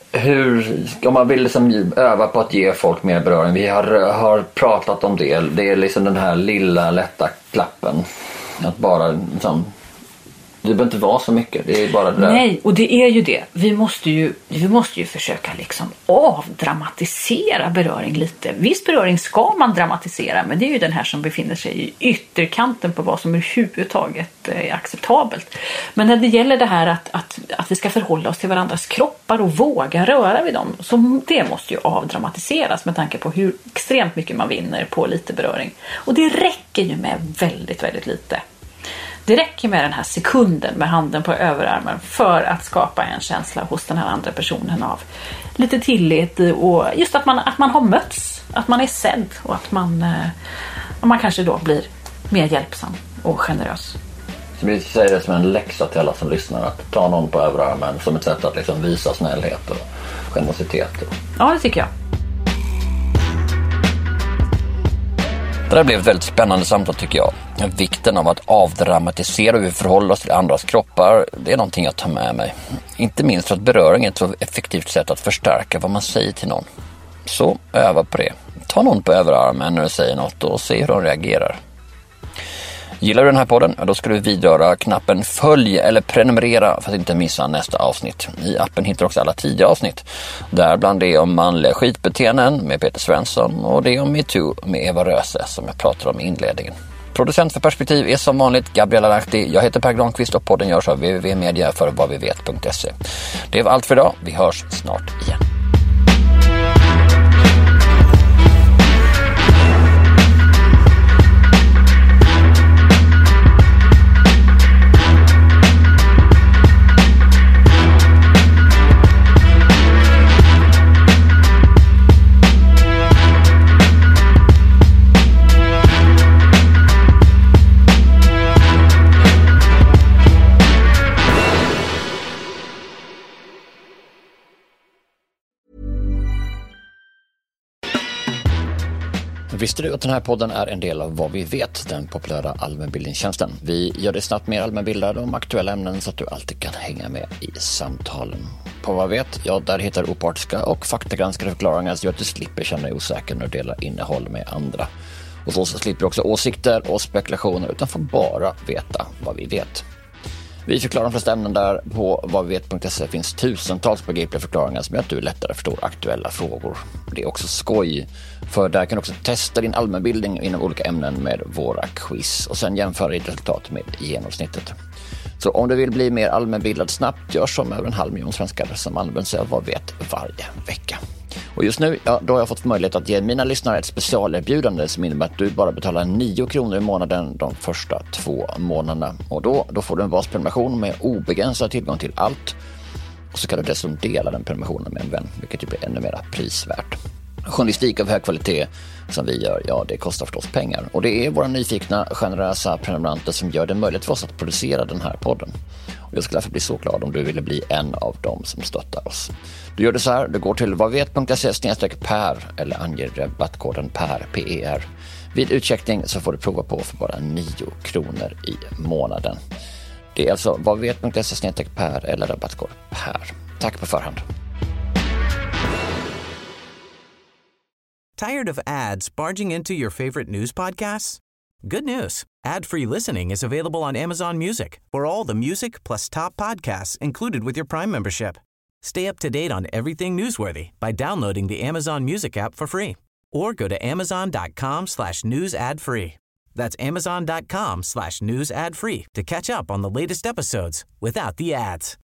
Hur ska man vill liksom öva på att ge folk mer beröring? Vi har pratat om det. Det är liksom den här lilla lätta klappen. Att bara liksom, det behöver inte vara så mycket. Det är bara det där. Nej, och det är ju det. Vi måste ju försöka liksom avdramatisera beröring lite. Viss beröring ska man dramatisera, men det är ju den här som befinner sig i ytterkanten på vad som överhuvudtaget är acceptabelt. Men när det gäller det här att vi ska förhålla oss till varandras kroppar och våga röra vid dem, så det måste ju avdramatiseras med tanke på hur extremt mycket man vinner på lite beröring. Och det räcker ju med väldigt, väldigt lite. Det räcker med den här sekunden med handen på överarmen för att skapa en känsla hos den här andra personen av lite tillit och just att man har mötts, att man är sedd och att man kanske då blir mer hjälpsam och generös. Så vi säger det som en läxa till alla som lyssnar, att ta någon på överarmen som ett sätt att liksom visa snällhet och generositet. Ja, det tycker jag. Det har blivit ett väldigt spännande samtal tycker jag. Vikten av att avdramatisera hur vi förhåller oss till andras kroppar, det är någonting jag tar med mig. Inte minst för att beröring är ett så effektivt sätt att förstärka vad man säger till någon. Så öva på det. Ta någon på överarmen när du säger något och se hur de reagerar. Gillar du den här podden? Då ska du vidröra knappen följ eller prenumerera för att inte missa nästa avsnitt. I appen hittar du också alla tidigare avsnitt. Däribland det om manliga skitbeteenden med Peter Svensson och det om MeToo med Eva Röse som jag pratade om i inledningen. Producent för Perspektiv är som vanligt Gabriella Lahti. Jag heter Per Granqvist och podden görs av www.media för vadvivet.se. Det var allt för idag. Vi hörs snart igen. Visste du att den här podden är en del av Vad vi vet, den populära allmänbildningstjänsten? Vi gör det snabbt mer allmänbildad om aktuella ämnen så att du alltid kan hänga med i samtalen. På Vad vi vet, ja där hittar du opartiska och faktagranskade förklaringar så att du slipper känna dig osäker när du delar innehåll med andra. Och så slipper du också åsikter och spekulationer utan får bara veta vad vi vet. Vi förklarar de flesta ämnen där. På vadvivet.se finns tusentals begripliga förklaringar som gör att du lättare förstår aktuella frågor. Det är också skoj, för där kan du också testa din allmänbildning inom olika ämnen med våra quiz och sen jämföra ditt resultat med genomsnittet. Så om du vill bli mer allmänbildad snabbt, gör som över 500 000 svenskar som använder sig av Vad vet varje vecka. Och just nu, ja, då har jag fått möjlighet att ge mina lyssnare ett specialerbjudande som innebär att du bara betalar 9 kronor i månaden de första 2 månaderna. Och då får du en basprenumeration med obegränsad tillgång till allt. Och så kan du dessutom dela den prenumerationen med en vän, vilket ju blir ännu mer prisvärt. Journalistik av hög kvalitet som vi gör, ja det kostar förstås pengar. Och det är våra nyfikna, generösa prenumeranter som gör det möjligt för oss att producera den här podden. Och jag skulle därför bli så glad om du ville bli en av dem som stöttar oss. Du gör det så här, du går till vadvivet.se/per eller anger rabattkoden PER, PER. Vid utcheckning så får du prova på för bara 9 kronor i månaden. Det är alltså vadvivet.se/per eller rabattkod PER. Tack på förhand. Tired of ads barging into your favorite news podcasts? Good news. Ad-free listening is available on Amazon Music for all the music plus top podcasts included with your Prime membership. Stay up to date on everything newsworthy by downloading the Amazon Music app for free or go to amazon.com/news ad free. That's amazon.com/news ad free to catch up on the latest episodes without the ads.